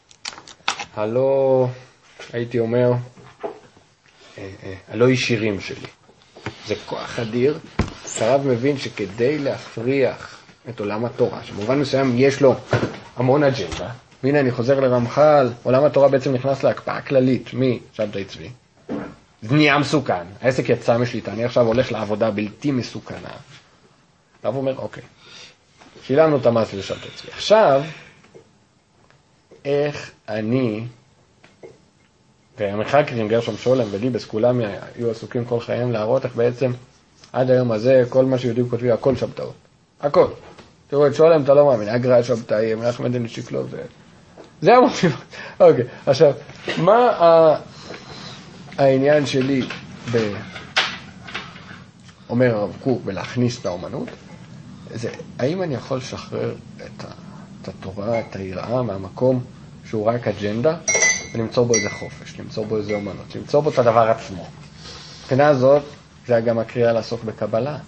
הלא, הייתי אומר, הלא ישירים שלי. זה כוח אדיר. סרב מבין שכדי להפריח את עולם התורה, שבמובן מסוים יש לו המון אג'נדה, והנה אני חוזר לרמח"ל, עולם התורה בעצם נכנס להקפאה כללית משבתאי צבי. זה נהיה מסוכן, העסק יצא משליטה, אני עכשיו הולך לעבודה בלתי מסוכנה. והוא אומר, אוקיי, שילמנו את המס לשבתאי צבי. עכשיו, איך אני, והמחקרים עם גרשום שולם וליבס, כולם היו עסוקים כל חייהם להראות איך בעצם עד היום הזה, כל מה שיהודים כותבים, הכל שבתאות. הכל. תראו את שולם, אתה לא מאמין, הגרעה שבתאי, מנחם עדן שקלוב, זה... זה המוטיב. אוקיי, עכשיו, מה ה... העניין שלי ב... אומר הרב קוק בלהכניס את האומנות, זה האם אני יכול לשחרר את, ה... את התורה, את היראה מהמקום שהוא רק אג'נדה, ולמצוא בו איזה חופש, למצוא בו איזה אומנות, למצוא בו את הדבר עצמו. מבחינה הזאת, זה גם הקריאה לעסוק בקבלה,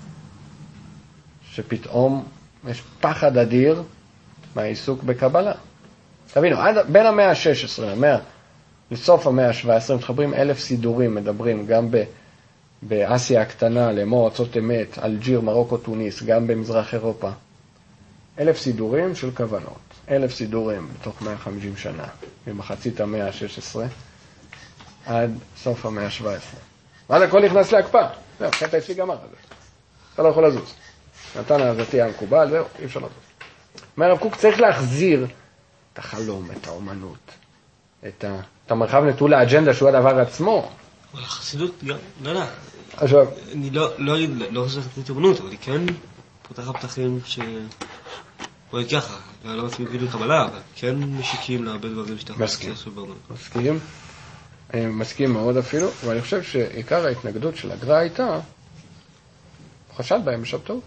שפתאום יש פחד אדיר מהעיסוק בקבלה. תבינו, עד, בין המאה ה-שש עשרה, המאה, לסוף המאה ה-שבע עשרה, מתחברים אלף סידורים, מדברים גם ב, באסיה הקטנה, לאמור ארצות אמת, אלג'יר, מרוקו, טוניס, גם במזרח אירופה. אלף סידורים של כוונות. אלף סידורים בתוך מאה וחמישים שנה, ממחצית המאה ה-שש עשרה, עד סוף המאה ה-שבע עשרה. ואז הכל נכנס להקפאה. זהו, חטא אצלי גמר את זה. אתה לא יכול לזוז. נתן העזתי המקובל, זהו, אי אפשר לזוז. אומר הרב קוק, צריך להחזיר את החלום, את האומנות, את, ה... את המרחב נטול האג'נדה שהוא הדבר עצמו. אבל החסידות, לא, לא. עכשיו... אני לא, לא אגיד, לא חושב שחסידות אומנות, אבל היא כן פותחה פתחים ש... בואי ככה, לא רוצים להגיד קבלה, אבל כן משיקים להרבה דברים שאתה יכול לעשות באומנות. מסכים. מסכים מאוד אפילו, ואני חושב שעיקר ההתנגדות של הגר"א הייתה, חשד בהם בשבתאות.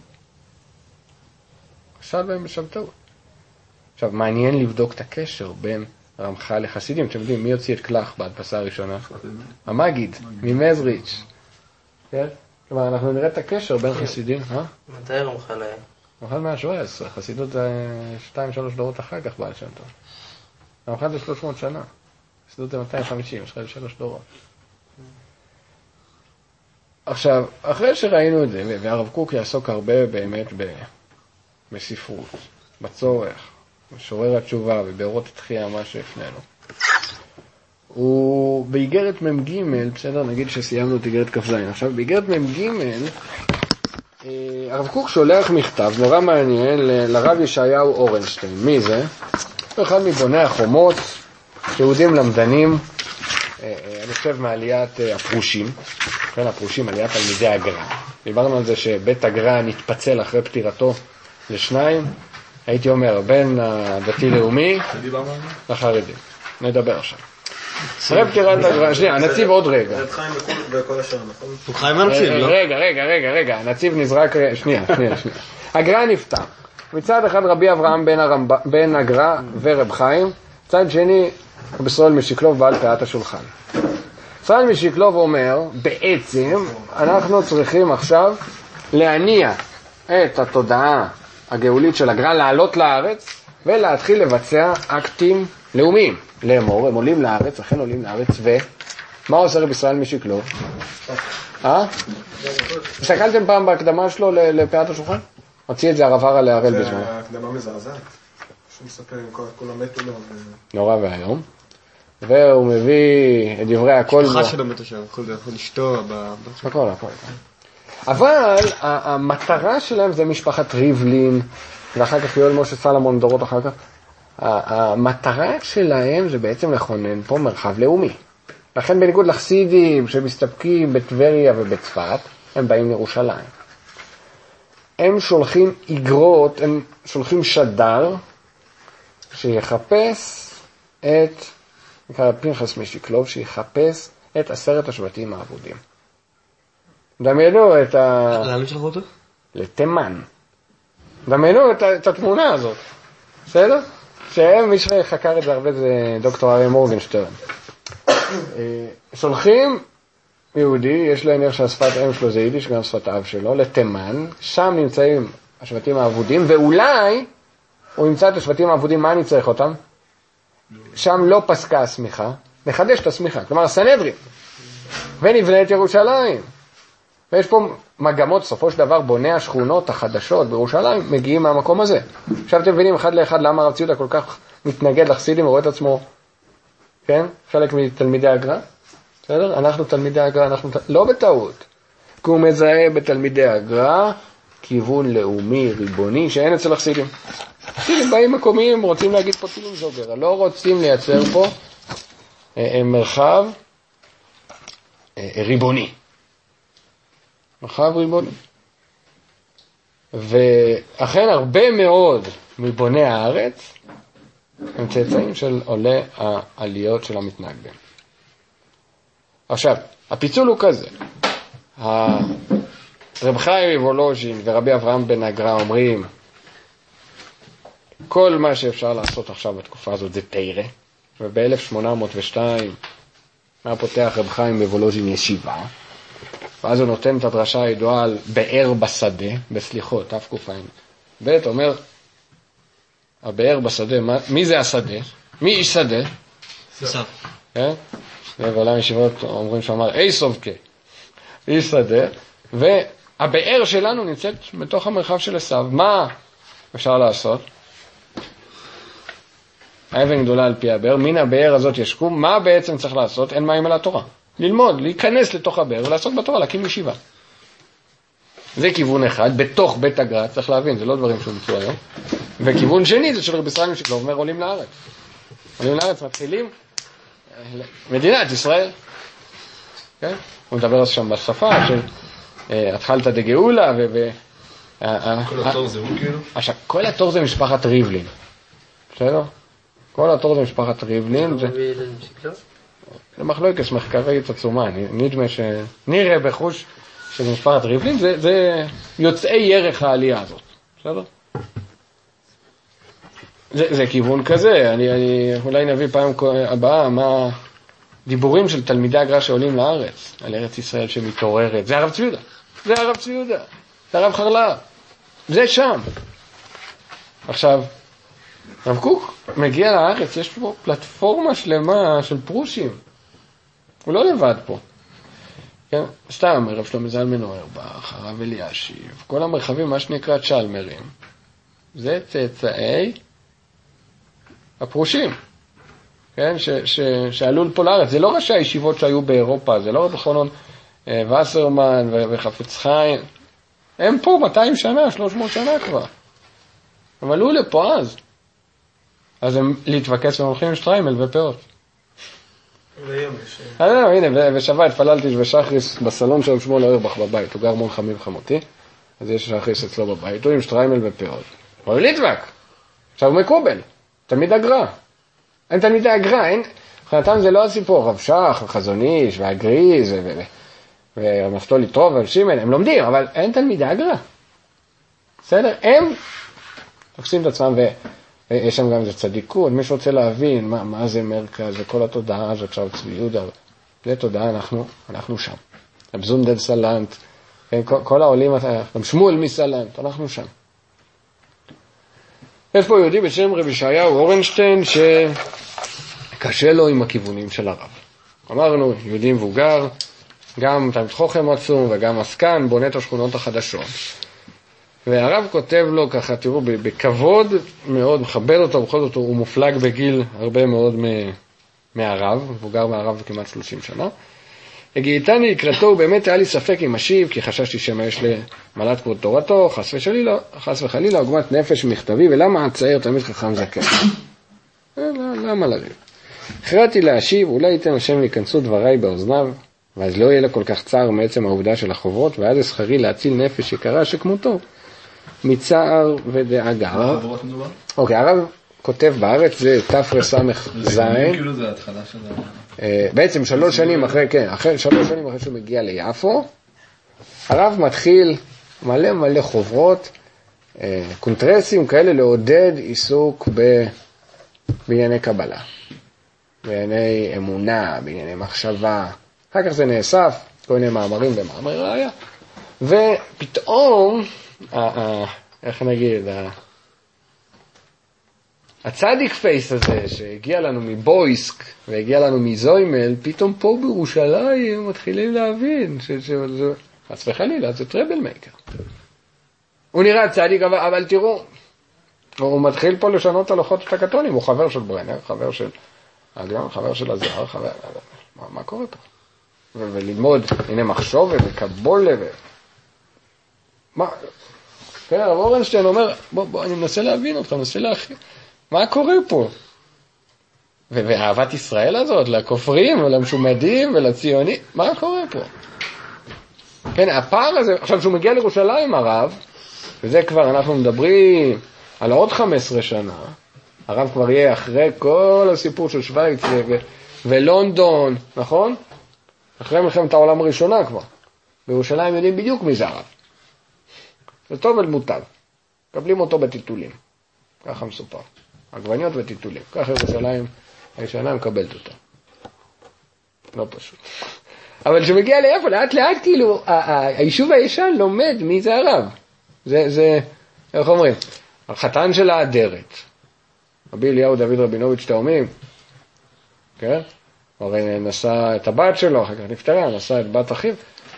חשד בהם בשבתאות. עכשיו, מעניין לבדוק את הקשר בין רמח"ל לחסידים. אתם יודעים, מי יוציא את קלח בהדפסה הראשונה? המגיד, ממזריץ'. כן? כלומר, אנחנו נראה את הקשר בין חסידים, אה? מתי רמח"ל היה? רמח"ל מאה שבע עשרה, חסידות זה שתיים, שלוש דורות אחר כך בעל שם טוב. רמח"ל זה שלוש מאות שנה. חסידות זה מאתיים וחמישים, יש לך שלוש דורות. עכשיו, אחרי שראינו את זה, והרב קוק יעסוק הרבה באמת בספרות, בצורך, בשורר התשובה ובאורות התחייה, מה שהפנינו. הוא באיגרת מ"ג, בסדר, נגיד שסיימנו את איגרת כ"ז. עכשיו, באיגרת מ"ג, הרב קוק שולח מכתב נורא מעניין לרב ישעיהו אורנשטיין. מי זה? אחד מבוני החומות, יהודים למדנים, אני חושב מעליית הפרושים, כן, הפרושים, עליית תלמידי הגר"א. דיברנו על זה שבית הגר"א נתפצל אחרי פטירתו לשניים, הייתי אומר, בין הדתי-לאומי לחרדי. נדבר עכשיו. אחרי פטירת הגר"א, שנייה, הנציב עוד רגע. רב חיים בכל השאר, נכון? הוא חיים מהנציב, לא? רגע, רגע, רגע, רגע, הנציב נזרק, שנייה, שנייה, שנייה. הגר"א נפטר. מצד אחד רבי אברהם בן הגר"א ורב חיים, מצד שני רבי ישראל משיקלוב בעל פאת השולחן. ישראל משיקלוב אומר, בעצם אנחנו צריכים עכשיו להניע את התודעה הגאולית של הגר"א, לעלות לארץ ולהתחיל לבצע אקטים לאומיים. לאמור, הם עולים לארץ, אכן עולים לארץ, ומה עושה רבי ישראל משיקלוב? אה? הסתכלתם פעם בהקדמה שלו לפאת השולחן? הוציא את זה הרב הרה להראל בזמן. זה הקדמה מזעזעת. שהוא מספר עם כולם מתו לו. נורא והיום. והוא מביא את דברי הכל. משפחה שלו מתו שם, הכל זה יכול לשתור. הכל, הכל. אבל המטרה שלהם זה משפחת ריבלין, ואחר כך יואל משה סלמון דורות אחר כך. המטרה שלהם זה בעצם לכונן פה מרחב לאומי. לכן בניגוד לחסידים שמסתפקים בטבריה ובצפת, הם באים לירושלים. הם שולחים איגרות, הם שולחים שדר שיחפש את, נקרא פנחס משיקלוב, שיחפש את עשרת השבטים האבודים. דמיינו את ה... לאן שלחו אותו? לתימן. דמיינו את, את התמונה הזאת. בסדר? שהם, מי שחקר את זה הרבה זה דוקטור אריה מורגנשטרן. שולחים יהודי, יש לו עניין שהשפת אם שלו זה יידיש, גם שפת האב שלו, לתימן, שם נמצאים השבטים האבודים, ואולי הוא ימצא את השבטים האבודים, מה אני צריך אותם? שם לא פסקה הסמיכה, נחדש את הסמיכה, כלומר הסנהדרין, ונבנה את ירושלים. ויש פה מגמות, סופו של דבר בוני השכונות החדשות בירושלים מגיעים מהמקום הזה. עכשיו אתם מבינים אחד לאחד למה הרב ציודה כל כך מתנגד לחסידים ורואה את עצמו, כן? חלק מתלמידי הגר"א. בסדר? אנחנו תלמידי הגר"א, אנחנו לא בטעות. כי הוא מזהה בתלמידי הגר"א כיוון לאומי, ריבוני, שאין אצל החסידים. חסידים באים מקומיים, רוצים להגיד פה תילום זוגר, לא רוצים לייצר פה אה, מרחב אה, ריבוני. מרחב ריבוני. ואכן הרבה מאוד מבוני הארץ הם צאצאים של עולי העליות של המתנגדים. עכשיו, הפיצול הוא כזה. רב חיים מוולוז'ין ורבי אברהם בן הגר"א אומרים, כל מה שאפשר לעשות עכשיו בתקופה הזאת זה תירה, וב-אלף שמונה מאות ושתיים מה פותח רב חיים מוולוז'ין ישיבה, ואז הוא נותן את הדרשה הידועה על באר בשדה, בסליחות, תף קופיים. ב' אומר, הבאר בשדה, מה, מי זה השדה? מי איש שדה? סף. כן? ובעולם ישיבות אומרים שאומר, אי סובקה, איש שדה, והבאר שלנו נמצאת בתוך המרחב של עשיו. מה אפשר לעשות? האבן גדולה על פי הבאר, מן הבאר הזאת ישקום, מה בעצם צריך לעשות? אין מים על התורה. ללמוד, להיכנס לתוך הבאר ולעשות בתורה, להקים ישיבה. זה כיוון אחד, בתוך בית הגר"א, צריך להבין, זה לא דברים שהומצאו היום. וכיוון שני זה של רבי ישראל משיקלוב, אומר עולים לארץ. עולים לארץ, מתחילים מדינת ישראל. כן? הוא מדבר שם בשפה של התחלת דגאולה ו... כל התור זה הוא כאילו? עכשיו, כל התור זה משפחת ריבלין. בסדר? כל התור זה משפחת ריבלין. זה מחלוקת מחקרית עצומה. נדמה שנראה בחוש של משפחת ריבלין, זה, זה יוצאי ירח העלייה הזאת. בסדר? זה, זה כיוון כזה. אני, אני, אולי נביא פעם הבאה מה דיבורים של תלמידי הגר"א שעולים לארץ, על ארץ ישראל שמתעוררת. זה הרב ציודה. זה הרב ציודה. זה הרב חרל"פ. זה שם. עכשיו, רב קוק מגיע לארץ, יש פה פלטפורמה שלמה של פרושים. הוא לא לבד פה. כן? סתם, רב שלמה זלמן אוירבך, הרב אלישיב, כל המרחבים, מה שנקרא צ'למרים, זה צאצאי הפרושים. כן? ש, ש, שעלו לפה לארץ. זה לא ראשי הישיבות שהיו באירופה, זה לא רב חנון וסרמן וחפץ חיים. הם פה מאתיים שנה, שלוש מאות שנה כבר. הם עלו לפה אז. אז הם להתווכס ומלכים שטריימל ופאות. אה, הנה, ושבוע התפללתי בשחריס בסלון של שמואל אוירבך בבית, הוא גר מול חמי וחמותי, אז יש שחריס אצלו בבית, הוא עם שטריימל ופירות. הוא ליטבק, עכשיו הוא מקובל, תלמיד אגרה. אין תלמידי אגרה, אין, מבחינתם זה לא הסיפור, רב שח, חזון איש, והגריז, ונפתולי טרוב, ושמן, הם לומדים, אבל אין תלמידי אגרה. בסדר? הם תופסים את עצמם, ויש שם גם איזה צדיקות, מי שרוצה להבין מה, מה זה מרכז, וכל התודעה הזאת עכשיו צבי יהודה, זה תודעה, אנחנו, אנחנו שם. הבזונדל סלנט, כל, כל העולים, גם שמואל מסלנט, אנחנו שם. יש פה יהודי בשם רבי ישעיהו אורנשטיין, שקשה לו עם הכיוונים של הרב. אמרנו, יהודי מבוגר, גם תלמיד חוכם עצום וגם עסקן, בונה את השכונות החדשות. והרב כותב לו ככה, תראו, בכבוד מאוד, מכבד אותו, בכל זאת הוא מופלג בגיל הרבה מאוד מהרב, מבוגר מהרב כמעט שלושים שנה. הגיעתני לקראתו, באמת היה לי ספק אם אשיב, כי חששתי שמה יש למעלת כבוד תורתו, חס וחלילה, חס וחלילה, עוגמת נפש מכתבי, ולמה אצייר תלמיד חכם זקן? למה לריב? החלטתי להשיב, אולי ייתן השם להיכנסו דבריי באוזניו, ואז לא יהיה לה כל כך צער מעצם העובדה של החוברות, ואז אשכרי להציל נפש יקרה שכמותו, מצער ודאגה. אוקיי, הרב כותב בארץ, זה תרס"ז. כאילו זה ההתחלה של ה... בעצם שלוש שנים אחרי, כן, אחרי שלוש שנים אחרי שהוא מגיע ליפו, הרב מתחיל מלא מלא חוברות, קונטרסים כאלה לעודד עיסוק בענייני קבלה, בענייני אמונה, בענייני מחשבה. אחר כך זה נאסף, כל מיני מאמרים ומאמרי ראיה, ופתאום, איך נגיד, הצדיק פייס הזה שהגיע לנו מבויסק והגיע לנו מזוימל, פתאום פה בירושלים מתחילים להבין שזה, חס וחלילה, זה טראבל מייקר. הוא נראה צדיק, אבל, אבל תראו, הוא מתחיל פה לשנות הלוחות את הקתונים, הוא חבר של ברנר, חבר של אגלון, חבר של הזר, חבר, מה, מה קורה פה? ו- וללמוד, הנה מחשוב וקבולה ו... מה? כן, הרב אורנשטיין אומר, בוא, בוא, אני מנסה להבין אותך, מנסה להכין. מה קורה פה? ו- ואהבת ישראל הזאת, לכופרים ולמשומדים ולציונים, מה קורה פה? כן, הפער הזה, עכשיו שהוא מגיע לירושלים הרב, וזה כבר אנחנו מדברים על עוד חמש עשרה שנה, הרב כבר יהיה אחרי כל הסיפור של שוויץ ו- ולונדון, נכון? אחרי מלחמת העולם הראשונה כבר. בירושלים יודעים בדיוק מי זה הרב. זה טוב ולמוטב. קבלים אותו בטיטולים. ככה מסופר. עגבניות וטיטולים. ככה ירושלים הישנה מקבלת אותה. לא פשוט. אבל כשמגיע ליפו, לאט לאט כאילו, היישוב הישן לומד מי זה הרב. זה, זה, איך אומרים? החתן של האדרת. רבי אליהו דוד רבינוביץ' תאומים. כן? הוא הרי נשא את הבת שלו, אחר כך נפטרה, נשא את בת אחיו.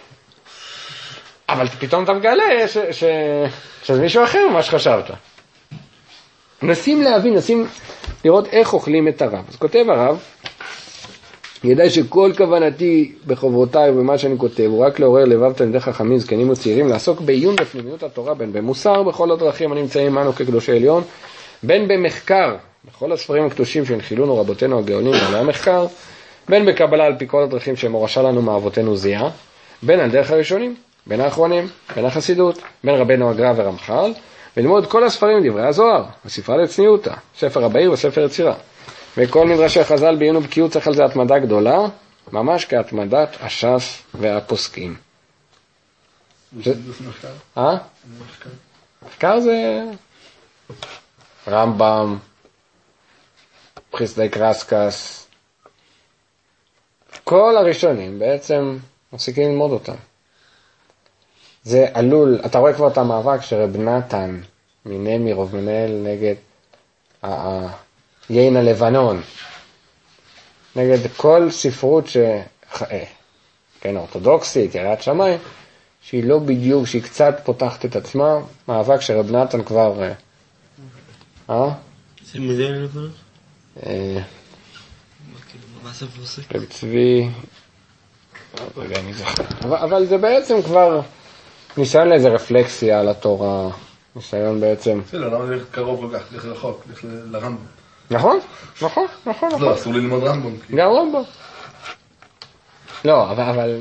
אבל פתאום אתה מגלה ש, ש, שזה מישהו אחר ממה שחשבת. נסים להבין, נסים לראות איך אוכלים את הרב. אז כותב הרב, ידע שכל כוונתי בחוברותיי ובמה שאני כותב, הוא רק לעורר לבב תלמידי חכמים, זקנים וצעירים, לעסוק בעיון בפנימיות התורה, בין במוסר בכל הדרכים הנמצאים עמנו כקדושי עליון, בין במחקר, בכל הספרים הקדושים שהנחילונו רבותינו הגאונים ועלי המחקר, בין בקבלה על פי כל הדרכים שמורשה לנו מאבותינו זיעה, בין על דרך הראשונים, בין האחרונים, בין החסידות, בין רבנו הגר"א ורמח"ל, וללמוד כל הספרים דברי הזוהר, הספרה לצניעותה, ספר הבאר וספר יצירה. וכל מדרשי חז"ל בעיון ובקיאות צריך על זה התמדה גדולה, ממש כהתמדת הש"ס והפוסקים. זה מחקר? אה? מחקר זה רמב"ם, חסידי קרסקס, כל הראשונים בעצם מפסיקים ללמוד אותם. זה עלול, אתה רואה כבר את המאבק שרב נתן מנמירוב מנהל נגד יין הלבנון, נגד כל ספרות ש... כן, אורתודוקסית, יראת שמיים, שהיא לא בדיוק, שהיא קצת פותחת את עצמה, מאבק שרב נתן כבר... אה? זה מזה הלבנון? אה... מה ספר עוסק? רב צבי... רגע, אני זוכר. אבל זה בעצם כבר ניסיון לאיזה רפלקסיה על התורה, ניסיון בעצם... בסדר, למה זה קרוב כל כך, לך רחוק, לך לרמב"ם. נכון, נכון, נכון, נכון. לא, אסור ללמוד רמב"ם. גם רמב"ם. לא, אבל... אבל...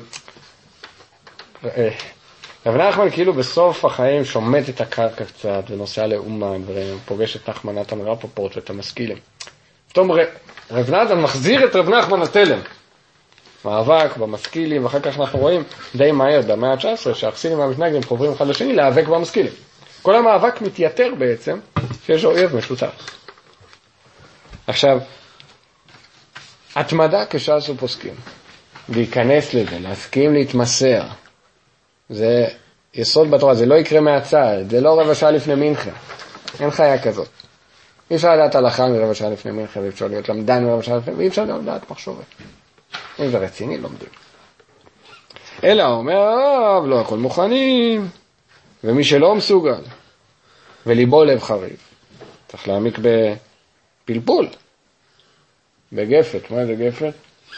רב נחמן כאילו בסוף החיים שומט את הקרקע קצת, ונוסע לאומן, ופוגש את נחמן נתן רפפורט ואת המשכילים. פתאום רב נתן מחזיר את רב נחמן לתלם. מאבק במשכילים, ואחר כך אנחנו רואים די מהר במאה ה-תשע עשרה, שהחסידים והמתנגדים חוברים אחד לשני להיאבק במשכילים. כל המאבק מתייתר בעצם, שיש אויב משותף. עכשיו, התמדה כש"ס ופוסקים, להיכנס לזה, להסכים להתמסר, זה יסוד בתורה, זה לא יקרה מהצד, זה לא רבע שעה לפני מנחה, אין חיה כזאת. אי אפשר לדעת הלכה מרבע שעה לפני מנחה, ואי אפשר להיות למדן מרבע שעה לפני, ואי אפשר לדעת מחשובת. אם זה רציני, לומדים. אלא אומר, הרב, לא הכל מוכנים, ומי שלא מסוגל, וליבו לב חריב, צריך להעמיק בפלפול, בגפת. מה זה גפת?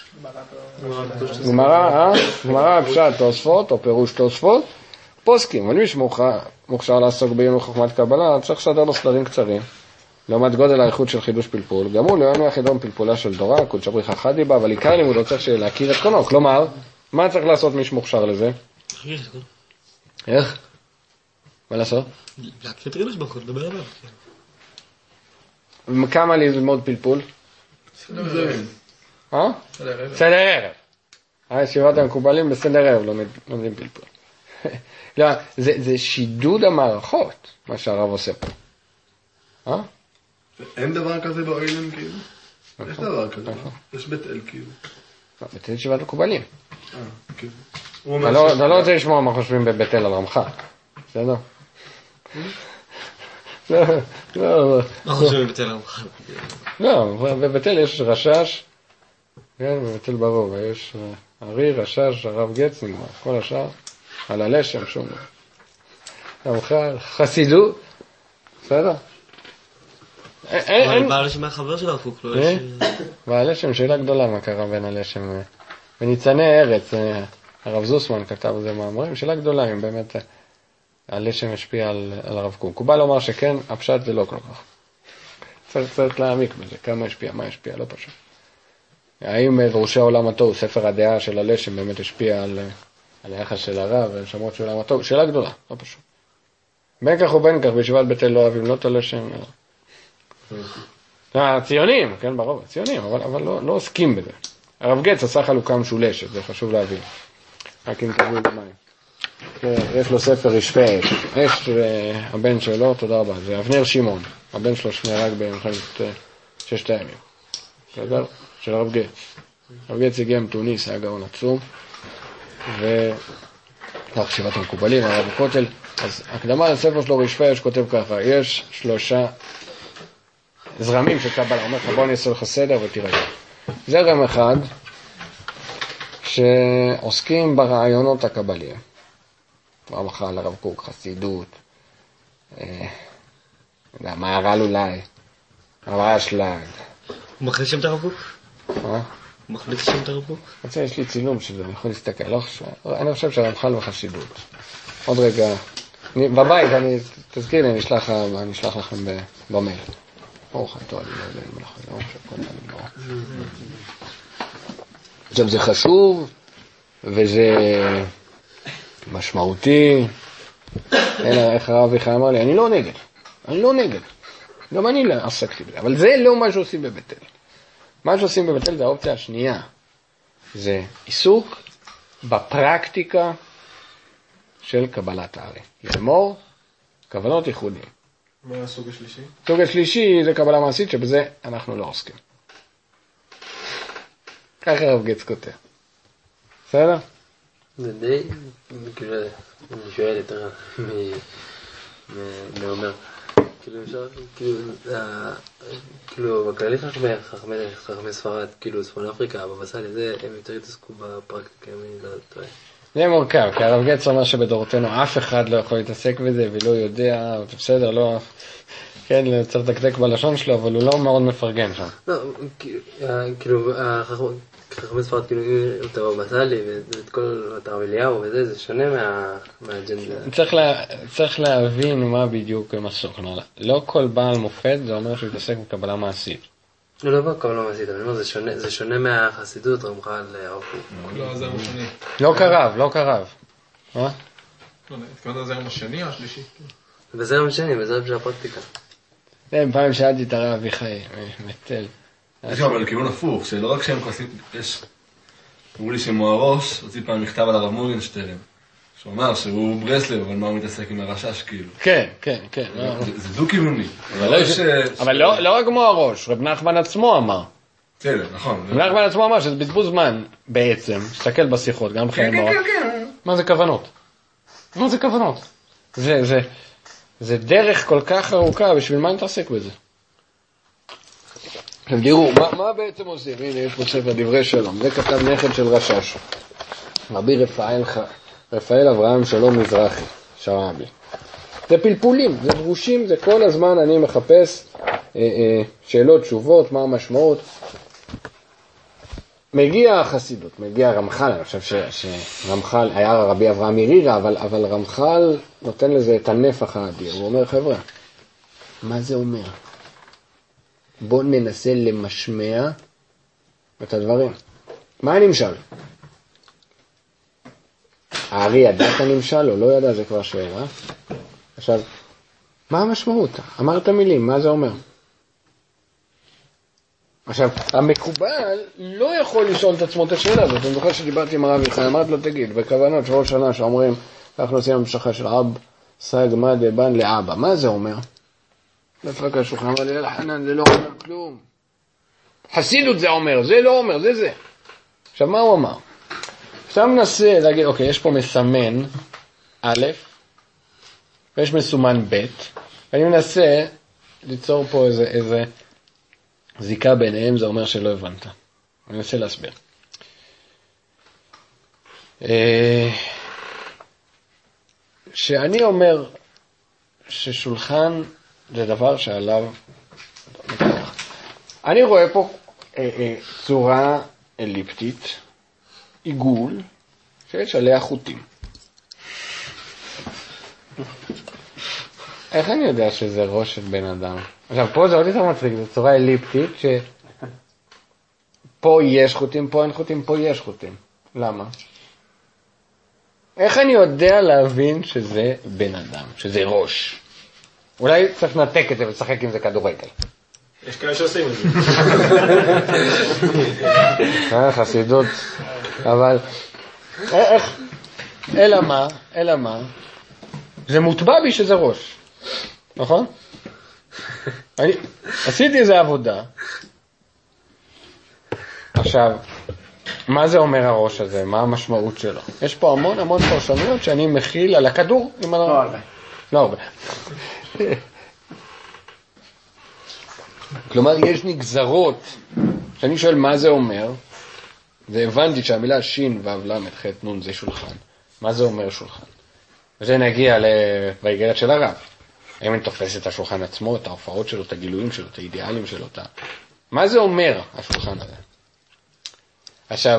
גמרא, אה? גמרא, פשט תוספות, או פירוש תוספות, פוסקים. אבל מי שמוכשר לעסוק ביום חוכמת קבלה, צריך לסדר לו סדרים קצרים. לעומת גודל האיכות של חידוש פלפול, גם הוא לא ינוח ידום פלפולה של תורה, קודש בריך חדי בה, אבל עיקר לימוד הוא צריך להכיר את קונו. כלומר, מה צריך לעשות מי שמוכשר לזה? איך? מה לעשות? להכיר את ריבוש בקוד, לדבר עליו. כמה ללמוד פלפול? אה? סדר ערב. הישיבות המקובלים בסדר ערב לומדים פלפול. לא, זה שידוד המערכות, מה שהרב עושה פה. אה? אין דבר כזה באוילם כאילו? יש דבר כזה, יש בית אל כאילו. בית אל ישיבת מקובלים. אה, כאילו. אתה לא רוצה לשמוע מה חושבים בבית אל על רמך. בסדר? לא, לא. מה חושבים בבית אל על רמך? לא, בבית אל יש רשש, כן, בבית אל ברור, יש ארי, רשש, הרב גץ, נגמר, כל השאר, על הלשם, שום דבר. רמך, חסידות, בסדר? אבל בעל לשם מהחבר של הרב קוק, לא יש... בעל לשם, שאלה גדולה מה קרה בין הלשם וניצני ארץ, הרב זוסמן כתב זה מאמרים, שאלה גדולה אם באמת הלשם השפיע על הרב קוק. הוא בא לומר שכן, הפשט זה לא כל כך. צריך קצת להעמיק בזה, כמה השפיע, מה השפיע, לא פשוט. האם דרושי עולם הטוב, ספר הדעה של הלשם באמת השפיע על היחס של הרב ולשמות של עולם הטוב, שאלה גדולה, לא פשוט. בין כך ובין כך, בישיבת בית אל לא אוהבים לא את הלשם, הציונים, כן, ברוב, הציונים, אבל, אבל לא, לא עוסקים בזה. הרב גץ עשה חלוקה משולשת, זה חשוב להבין. רק אם תביאו למים. יש לו ספר רשפי אש. אש, הבן שלו, תודה רבה, זה אבנר שמעון. הבן שלו שנהרג במלחמת ששת הימים. בסדר? של הרב גץ. הרב גץ הגיע מתוניס, היה גאון עצום. וכך שבעת המקובלים, הרב הכותל. אז הקדמה לספר שלו רשפי אש כותב ככה, יש שלושה זרמים של קבלה, אומר לך בוא אני אעשה לך סדר ותראה. זרם אחד שעוסקים ברעיונות הקבליים. רמח"ל, הרב קוק, חסידות, מהר"ל אולי, הרב אשלג. הוא מחליט שם את הרב קוק? מה? הוא מחליט שם את הרב קוק? רוצה, יש לי צילום שזה, אני יכול להסתכל, לא חושב, אני חושב שהרמח"ל וחסידות. עוד רגע, בבית, אני, תזכיר לי, אני אשלח, אני אשלח לכם במייל. ברוך אתה, אני לא יודע אם אנחנו לא שכל אני לא. עכשיו זה חשוב, וזה משמעותי, אלא איך הרב אביחי אמר לי, אני לא נגד, אני לא נגד, גם אני לא עסקתי בזה, אבל זה לא מה שעושים בבית אל. מה שעושים בבית אל זה האופציה השנייה, זה עיסוק בפרקטיקה של קבלת הארי. לאמור, כוונות ייחודיים. מה הסוג השלישי? הסוג השלישי זה קבלה מעשית שבזה אנחנו לא עוסקים. ככה הרב גץ כותב. בסדר? זה די, כאילו, אני שואל יותר מאומר. כאילו, אפשר, כאילו, כאילו, בכללי חכמי ספרד, כאילו, צפון אפריקה, בבא סאלי, זה, הם יותר התעסקו בפרקטיקה, אני לא טועה. זה מורכב, כי הרב גץ אומר שבדורתנו אף אחד לא יכול להתעסק בזה ולא יודע, בסדר, לא, כן, צריך לדקדק בלשון שלו, אבל הוא לא מאוד מפרגן שם. לא, כאילו, חכמי ספרד, כאילו, אתה בבא סאלי ואת כל אתר אליהו וזה, זה שונה מהאג'נדה. צריך להבין מה בדיוק הם עשו. לא כל בעל מופת זה אומר שהוא יתעסק בקבלה מעשית. לא, לא בכל לא עשית, אני אומר, זה שונה מהחסידות, רמח"ל הרב קוק. לא, זה השני. לא קרב, לא קרב. מה? לא, התכוונת לזרם השני או השלישי? בזרם השני, בזרם של הפרקטיקה. פעם שאלתי את הרב אביחי, מתל. יש אבל לכיוון הפוך, שלא רק שהם כועסים, יש... אמרו לי שהם הראש, הוציא פעם מכתב על הרב מורגנשטרן, שהוא אמר שהוא ברסלב, אבל מה הוא מתעסק עם הרשש כאילו. כן, כן, כן. זה דו-כיווני. אבל לא רק כמו הראש, רב נחמן עצמו אמר. בסדר, נכון. רב נחמן עצמו אמר שזה בזבוז זמן בעצם, תסתכל בשיחות, גם בחיים מאוד. מה זה כוונות? מה זה כוונות? זה דרך כל כך ארוכה, בשביל מה נתעסק בזה? עכשיו תראו, מה, מה בעצם עושים? הנה, יש פה ספר דברי שלום. זה כתב נכד של רשש. רבי רפאל, רפאל אברהם שלום מזרחי, שרעבי. זה פלפולים, זה דרושים, זה כל הזמן אני מחפש אה, אה, שאלות, תשובות, מה המשמעות. מגיע החסידות, מגיע רמח"ל, אני חושב ש, שרמח"ל היה רבי אברהם מרירה, אבל, אבל רמח"ל נותן לזה את הנפח האדיר. הוא אומר, חבר'ה, מה זה אומר? בואו ננסה למשמע את הדברים. מה הנמשל? הארי ידע את הנמשל או לא ידע, זה כבר שאלה. עכשיו, מה המשמעות? אמרת מילים, מה זה אומר? עכשיו, המקובל לא יכול לשאול את עצמו את השאלה הזאת. אני זוכר שדיברתי עם הרב אביחי, אמרת לו, תגיד, בכוונות של ראש שנה שאומרים, אנחנו עושים המשכה של אב, סג מד בן לאבא. מה זה אומר? לפרק השולחן, אמר לי, אלחנן, זה לא אומר כלום. חסידות זה אומר, זה לא אומר, זה זה. עכשיו, מה הוא אמר? עכשיו מנסה להגיד, אוקיי, יש פה מסמן א', ויש מסומן ב', ואני מנסה ליצור פה איזה, איזה זיקה ביניהם, זה אומר שלא הבנת. אני מנסה להסביר. שאני אומר ששולחן זה דבר שעליו, אני רואה פה אה, אה, צורה אליפטית, עיגול, שיש עליה חוטים. איך אני יודע שזה ראש של בן אדם? עכשיו, פה זה עוד יותר מצחיק, זו צורה אליפטית, שפה יש חוטים, פה אין חוטים, פה יש חוטים. למה? איך אני יודע להבין שזה בן אדם, שזה ראש? אולי צריך לנתק את זה ולשחק עם זה כדורגל. יש כאלה שעושים את זה. אה, חסידות. אבל, איך, אלא מה, אלא מה, זה מוטבע בי שזה ראש. נכון? אני עשיתי איזו עבודה. עכשיו, מה זה אומר הראש הזה? מה המשמעות שלו? יש פה המון המון פרשנויות שאני מכיל על הכדור. לא הרבה. לא הרבה. כלומר, יש נגזרות, שאני שואל מה זה אומר, והבנתי שהמילה שין והבלם את חטא נון זה שולחן. מה זה אומר שולחן? וזה נגיע באיגרת של הרב. האם אני תופס את השולחן עצמו, את ההופעות שלו, את הגילויים שלו, את האידיאלים שלו, את ה... מה זה אומר השולחן הזה? עכשיו,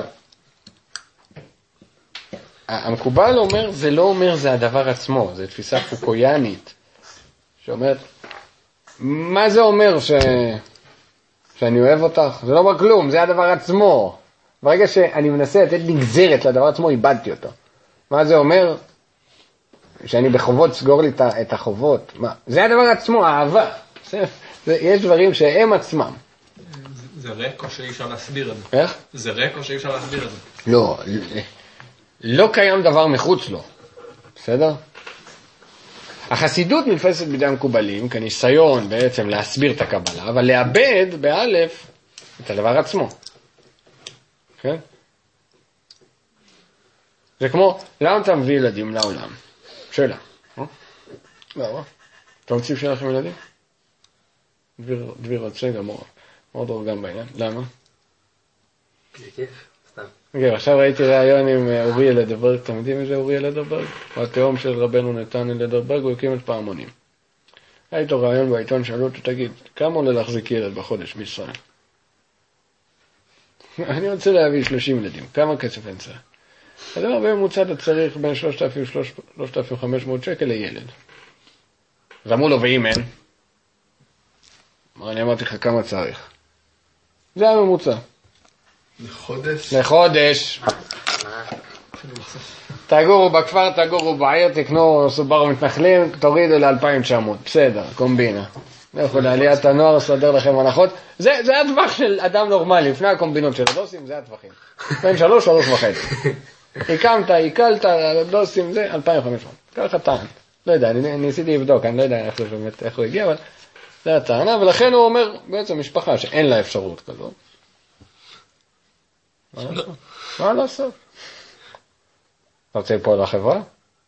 המקובל אומר, זה לא אומר זה הדבר עצמו, זה תפיסה פוקויאנית, שאומרת, מה זה אומר ש... שאני אוהב אותך? זה לא אומר כלום, זה הדבר עצמו. ברגע שאני מנסה לתת נגזרת לדבר עצמו, איבדתי אותו. מה זה אומר? שאני בחובות סגור לי את החובות. מה? זה הדבר עצמו, האהבה. זה, זה, יש דברים שהם עצמם. זה ריק או שאי אפשר להסביר את זה? איך? זה ריק או שאי אפשר להסביר את זה? לא, לא קיים דבר מחוץ לו. בסדר? החסידות נתפסת בידי המקובלים כניסיון בעצם להסביר את הקבלה, אבל לאבד באלף את הדבר עצמו. כן? זה כמו, למה אתה מביא ילדים לעולם? שאלה. למה? אתה רוצים שיהיה לכם ילדים? דביר, דביר רוצה גם מאוד אור גם בעניין. למה? זה כיף, סתם. אוקיי, עכשיו ראיתי ראיון עם אורי לדברג, אתם יודעים איזה אורי לדברג? הוא התאום של רבנו נתן לדברג, הוא הקים את פעמונים. היה איתו ראיון בעיתון, שאלו אותו, תגיד, כמה עולה להחזיק ילד בחודש בישראל? אני רוצה להביא שלושים ילדים, כמה כסף אין צריך? אז אמר, בממוצע אתה צריך בין שלושת אלפים לשלושת אלפים וחמש מאות שקל לילד. אז אמרו לו, ואם אין? אמר, אני אמרתי לך כמה צריך. זה הממוצע. לחודש? לחודש. תגורו בכפר, תגורו בעיר, תקנו סובר מתנחלים, תורידו ל-אלפיים ותשע מאות. בסדר, קומבינה. לכו לעליית הנוער, סדר לכם הנחות. זה, זה הטווח של אדם נורמלי, לפני הקומבינות של הדוסים, זה הטווחים. בין שלוש, שלוש וחצי. הקמת, עיקלת, הדוסים, זה אלפיים וחמש מאות. ככה טען. לא יודע, אני ניסיתי לבדוק, אני לא יודע איך, באמת, איך הוא הגיע, אבל זה הטענה, ולכן הוא אומר, בעצם משפחה שאין לה אפשרות כזאת. מה לעשות? אתה רוצה ליפול לחברה?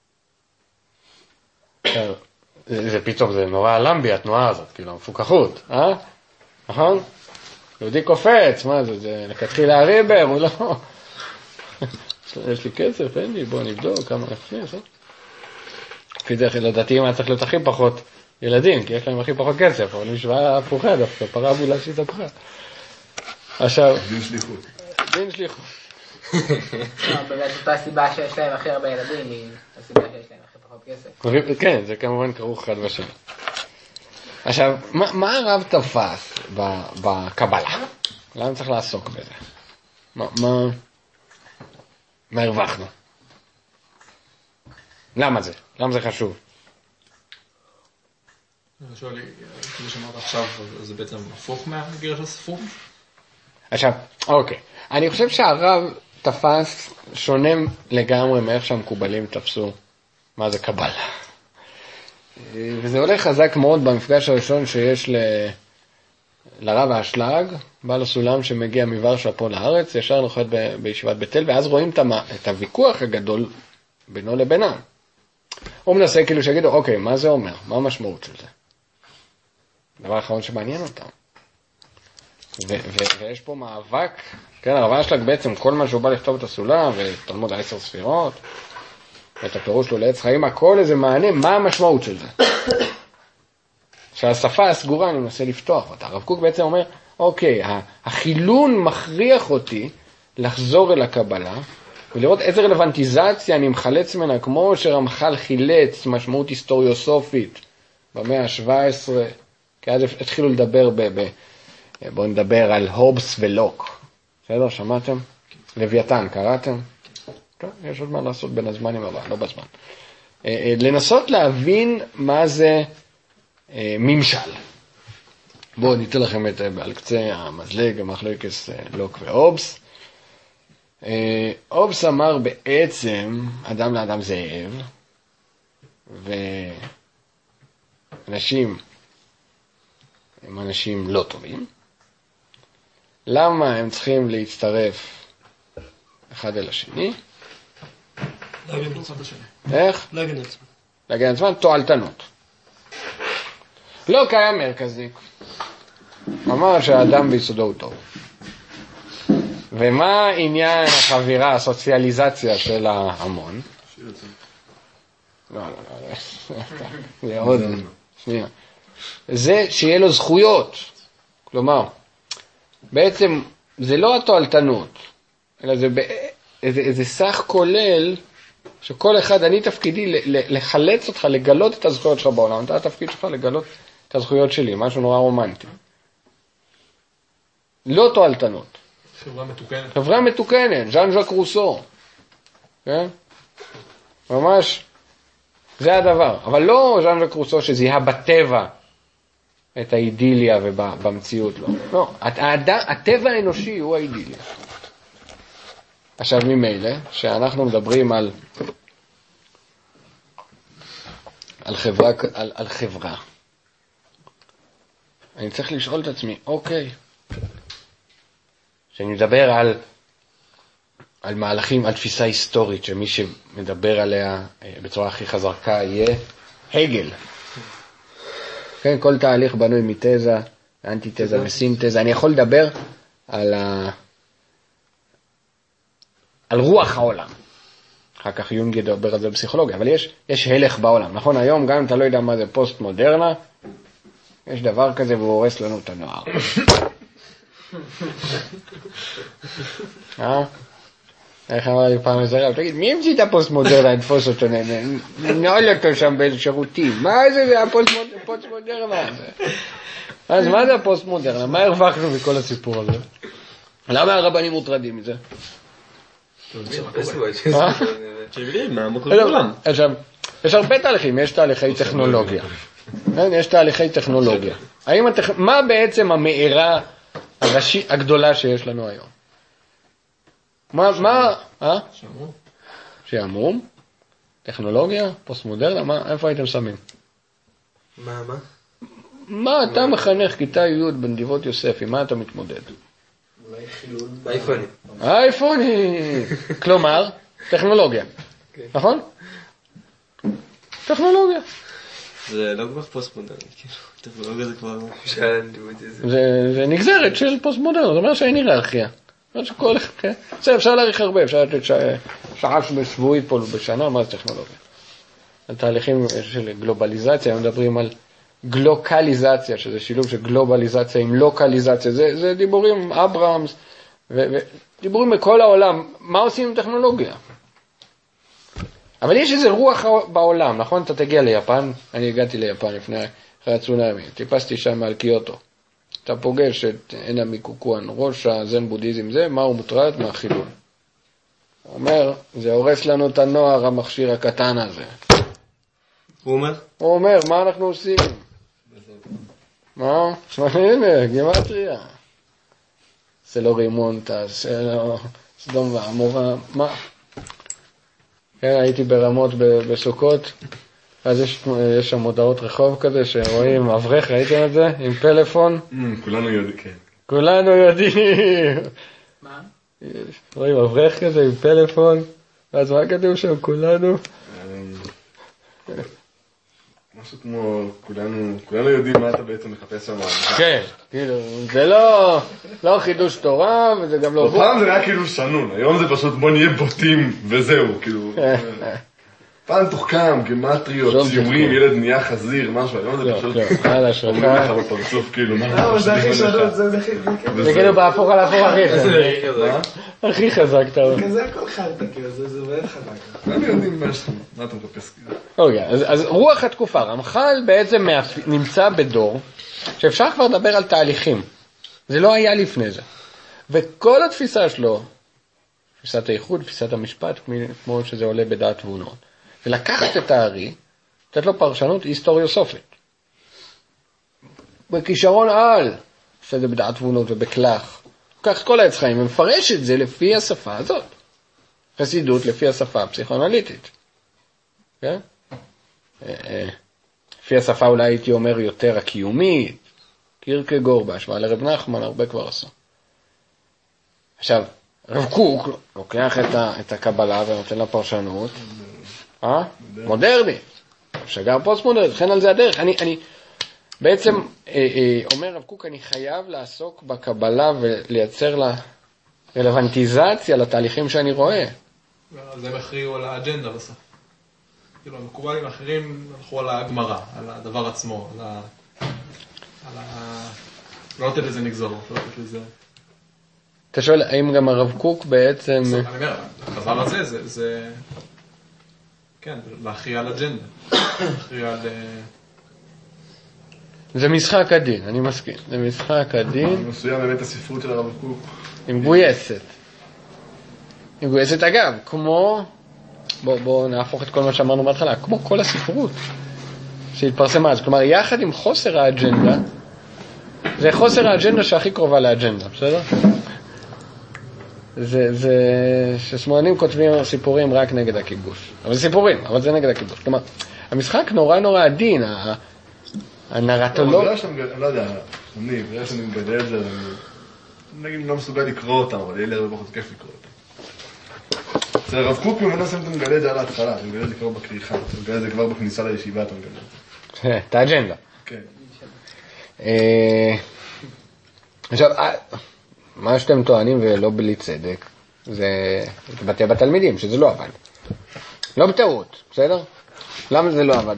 זה פתאום, זה נורא למבי, התנועה הזאת, כאילו, המפוקחות, אה? נכון? יהודי קופץ, מה זה, זה לכתחיל הריבר, הוא לא... יש לי כסף, אין לי, בוא נבדוק כמה נכניס, אה? לפי זה, לדעתי, מה צריך להיות הכי פחות ילדים, כי יש להם הכי פחות כסף, אבל משוואה הפוכה דווקא, פרה בולה שהתהפכה. עכשיו... דין שליחות. דין שליחות. באמת אותה הסיבה שיש להם הכי הרבה ילדים, היא הסיבה שיש להם הכי פחות כסף. כן, זה כמובן כרוך אחד בשני. עכשיו, מה הרב תפס בקבלה? למה צריך לעסוק בזה? מה הרווחנו? למה זה? למה זה חשוב? אני שואל לי, כאילו שאמרת עכשיו, זה בעצם הפוך מהגירה של הספרות? עכשיו, אוקיי. אני חושב שהרב תפס שונה לגמרי מאיך שהמקובלים תפסו מה זה קבלה. וזה הולך חזק מאוד במפגש הראשון שיש ל... לרב האשלג, בעל הסולם שמגיע מוורשה פה לארץ, ישר נוחת ב... בישיבת בית אל, ואז רואים את, המ... את הוויכוח הגדול בינו לבינם. הוא מנסה כאילו שיגידו, אוקיי, מה זה אומר? מה המשמעות של זה? דבר האחרון שמעניין אותם. ו- ו- ויש פה מאבק, כן, הרב האשלג בעצם כל מה שהוא בא לכתוב את הסולם, ותלמוד העשר ספירות, ואת הפירוש שלו לעץ חיים, הכל איזה מענה, מה המשמעות של זה? שהשפה הסגורה אני מנסה לפתוח אותה. הרב קוק בעצם אומר, אוקיי, החילון מכריח אותי לחזור אל הקבלה, ולראות איזה רלוונטיזציה אני מחלץ ממנה, כמו שרמח"ל חילץ משמעות היסטוריוסופית במאה ה-שבע עשרה, כי אז התחילו לדבר ב... ב- בואו נדבר על הובס ולוק. בסדר, שמעתם? לוויתן, קראתם? טוב, יש עוד מה לעשות בין הזמנים הבא, לא בזמן. לנסות להבין מה זה ממשל. בואו ניתן לכם את על קצה המזלג, המחלקת לוק והובס. הובס אמר בעצם, אדם לאדם זאב, ואנשים הם אנשים לא טובים. למה הם צריכים להצטרף אחד אל השני? להגן עצמם. איך? להגן עצמם. להגן עצמם, תועלתנות. לא קיים מרכזי. אמר שהאדם ביסודו הוא טוב. ומה עניין החבירה, הסוציאליזציה של ההמון? לא, לא, לא. זה עוד... שנייה. זה שיהיה לו זכויות. כלומר, בעצם זה לא התועלתנות, אלא זה איזה, איזה סך כולל שכל אחד, אני תפקידי לחלץ אותך, לגלות את הזכויות שלך בעולם. אתה התפקיד שלך לגלות את הזכויות שלי, משהו נורא רומנטי. לא תועלתנות. חברה מתוקנת. חברה מתוקנת, ז'אן ז'אק רוסו. כן? ממש, זה הדבר. אבל לא ז'אן ז'אק רוסו שזיהה בטבע את האידיליה ובמציאות לא. לא, הטבע האנושי הוא האידיליה. עכשיו ממילא, שאנחנו מדברים על על חברה, על, על חברה. אני צריך לשאול את עצמי, אוקיי, שאני מדבר על על מהלכים, על תפיסה היסטורית, שמי שמדבר עליה בצורה הכי חזקה יהיה הגל. כן, כל תהליך בנוי מתזה, אנטיתזה וסינתזה. אני יכול לדבר על ה... על רוח העולם. אחר כך יונג ידבר על זה בפסיכולוגיה, אבל יש, יש הלך בעולם. נכון, היום גם אם אתה לא יודע מה זה פוסט מודרנה, יש דבר כזה והוא הורס לנו את הנוער. אה? איך אמר לי פעם איזה רב, תגיד, מי המציא את הפוסט מודרנה, נתפוס אותו, נעול אותו שם באיזה שירותים, מה זה זה הפוסט מודרנה הזה? אז מה זה הפוסט מודרנה? מה הרווחנו מכל הסיפור הזה? למה הרבנים מוטרדים מזה? עכשיו, יש הרבה תהליכים, יש תהליכי טכנולוגיה. יש תהליכי טכנולוגיה. מה בעצם המארה הגדולה שיש לנו היום? מה, מה, אה? שעמום. שעמום? טכנולוגיה? פוסט-מודרנה? איפה הייתם שמים? מה, מה? מה אתה מחנך כיתה י' בנדיבות יוסף, עם מה אתה מתמודד? אולי חילול. אייפונים. אייפונים. כלומר, טכנולוגיה. נכון? טכנולוגיה. זה לא כל כך פוסט-מודרני, כאילו, טכנולוגיה זה כבר... זה נגזרת של פוסט-מודרני, זאת אומרת שאין היררכיה. שכל אחד, כן? אפשר להעריך הרבה, אפשר לתת שעה שבועית פה בשנה, מה זה טכנולוגיה? על תהליכים של גלובליזציה, הם מדברים על גלוקליזציה, שזה שילוב של גלובליזציה עם לוקליזציה, זה, זה דיבורים, אברהמס, ודיבורים בכל העולם, מה עושים עם טכנולוגיה? אבל יש איזה רוח בעולם, נכון? אתה תגיע ליפן, אני הגעתי ליפן לפני אחרי הצונאמי, טיפסתי שם על קיוטו. אתה פוגש את עינה מקוקואן, ראש הזן בודהיזם זה, מה הוא מוטרד? מהחילול. הוא אומר, זה הורס לנו את הנוער, המכשיר הקטן הזה. הוא אומר? הוא אומר, מה אנחנו עושים? מה? הנה, גימטריה. זה לא רימונטה, זה לא סדום ועמורה, מה? כן, הייתי ברמות בסוכות, אז יש, יש שם מודעות רחוב כזה שרואים אברך, ראיתם את זה? עם פלאפון? כולנו יודעים, כן. כולנו יודעים. מה? רואים אברך כזה עם פלאפון, אז מה כתוב שם? כולנו? משהו כמו, כולנו, כולנו יודעים מה אתה בעצם מחפש שם. כן, כאילו, זה לא, לא חידוש תורה, וזה גם לא... פעם זה היה כאילו שנון, היום זה פשוט בוא נהיה בוטים וזהו, כאילו... פעם תוחכם, גמטריות, ציורים, ילד נהיה חזיר, משהו, היום זה פשוט... אומרים לך בפרצוף, כאילו... לא, זה הכי שנון, זה זה כאילו בהפוך על הפוך הכי חזק. הכי חזק, אתה אומר. כזה הכל חלטה, כאילו, זה בערך חזק. אני יודעים מה אתה מחפש, כאילו. אוקיי, אז רוח התקופה, רמח"ל בעצם נמצא בדור שאפשר כבר לדבר על תהליכים. זה לא היה לפני זה. וכל התפיסה שלו, תפיסת האיחוד, תפיסת המשפט, כמו שזה עולה בדעת תבונות, ולקחת את הארי, לתת לו פרשנות היסטוריוסופית. בכישרון על, עושה את זה בדעת תבונות ובכלך. לקח את כל העץ חיים ומפרש את זה לפי השפה הזאת. חסידות לפי השפה הפסיכואנליטית. כן? לפי השפה אולי הייתי אומר יותר הקיומית, קירקגור בהשוואה לרב נחמן, הרבה כבר עשו. עכשיו, רב קוק לוקח את, ה, את הקבלה ונותן לה פרשנות, אה? מודרני, שגר פוסט מודרני, לכן על זה הדרך. אני, אני בעצם אה, אה, אומר רב קוק, אני חייב לעסוק בקבלה ולייצר לה רלוונטיזציה לתהליכים שאני רואה. אז הם הכריעו על האג'נדה בסוף. כאילו, המקובלים האחרים הלכו על הגמרא, על הדבר עצמו, על ה... על ה... לא לתת לזה נגזרות, לא לתת לזה... אתה שואל, האם גם הרב קוק בעצם... אני אומר, הדבר הזה, זה... זה... כן, להכריע על אג'נדה. להכריע על... זה משחק הדין, אני מסכים. זה משחק הדין... מסוים באמת הספרות של הרב קוק. עם גויסת. עם גויסת, אגב, כמו... בואו בוא נהפוך את כל מה שאמרנו בהתחלה, כמו כל הספרות שהתפרסמה אז. כלומר, יחד עם חוסר האג'נדה, זה חוסר האג'נדה שהכי קרובה לאג'נדה, בסדר? זה, זה, ששמאלנים כותבים סיפורים רק נגד הכיבוש. אבל זה סיפורים, אבל זה נגד הכיבוש. כלומר, המשחק נורא נורא עדין, הנרטולוג... אני לא יודע, אני, בגלל שאני מגדל את זה, אני נגיד לא מסוגל לקרוא אותם, אבל יהיה לי הרבה פחות כיף לקרוא אותם. זה רב קוק ומנסים אתה מגלה את זה על ההתחלה, אתה מגלה את זה כבר בקריחה, אתה מגלה את זה כבר בכניסה לישיבה, אתה מגלה את זה. את האג'נדה. כן. עכשיו, מה שאתם טוענים ולא בלי צדק, זה התבטא בתלמידים, שזה לא עבד. לא בטעות, בסדר? למה זה לא עבד?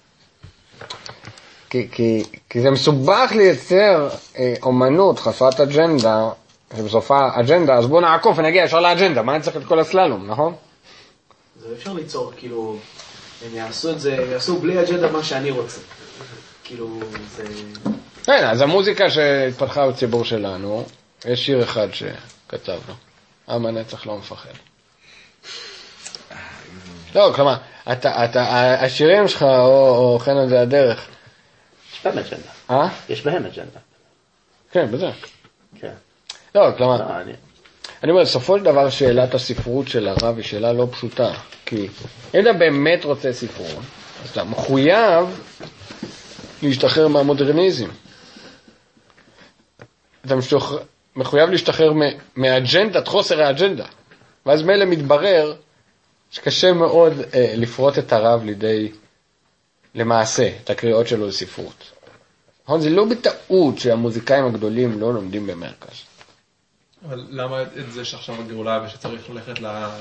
כי, כי, כי זה מסובך לייצר אה, אומנות חסרת אג'נדה, שבסופה אג'נדה, אז בואו נעקוף ונגיע ישר לאג'נדה, מה אני צריך את כל הסללום, נכון? זה אפשר ליצור, כאילו, הם יעשו את זה, יעשו בלי אג'נדה מה שאני רוצה. כאילו, זה... כן, אז המוזיקה שהתפתחה בציבור שלנו, יש שיר אחד ש... כתבנו. עם הנצח לא מפחד. לא, כלומר, אתה, אתה, השירים שלך, או, או כן על זה הדרך. יש בהם אג'נדה. אה? יש בהם אג'נדה. כן, בזה. כן. לא, כלומר, לא, אני... אני אומר, בסופו של דבר שאלת הספרות של הרב היא שאלה לא פשוטה, כי אם אתה באמת רוצה ספרות, אז אתה מחויב להשתחרר מהמודרניזם. אתה מחויב להשתחרר מהאג'נדת, חוסר האג'נדה. ואז מילא מתברר שקשה מאוד אה, לפרוט את הרב לידי, למעשה, את הקריאות שלו לספרות. נכון? זה לא בטעות שהמוזיקאים הגדולים לא לומדים במרכז. אבל למה את זה שעכשיו הגאולה ושצריך ללכת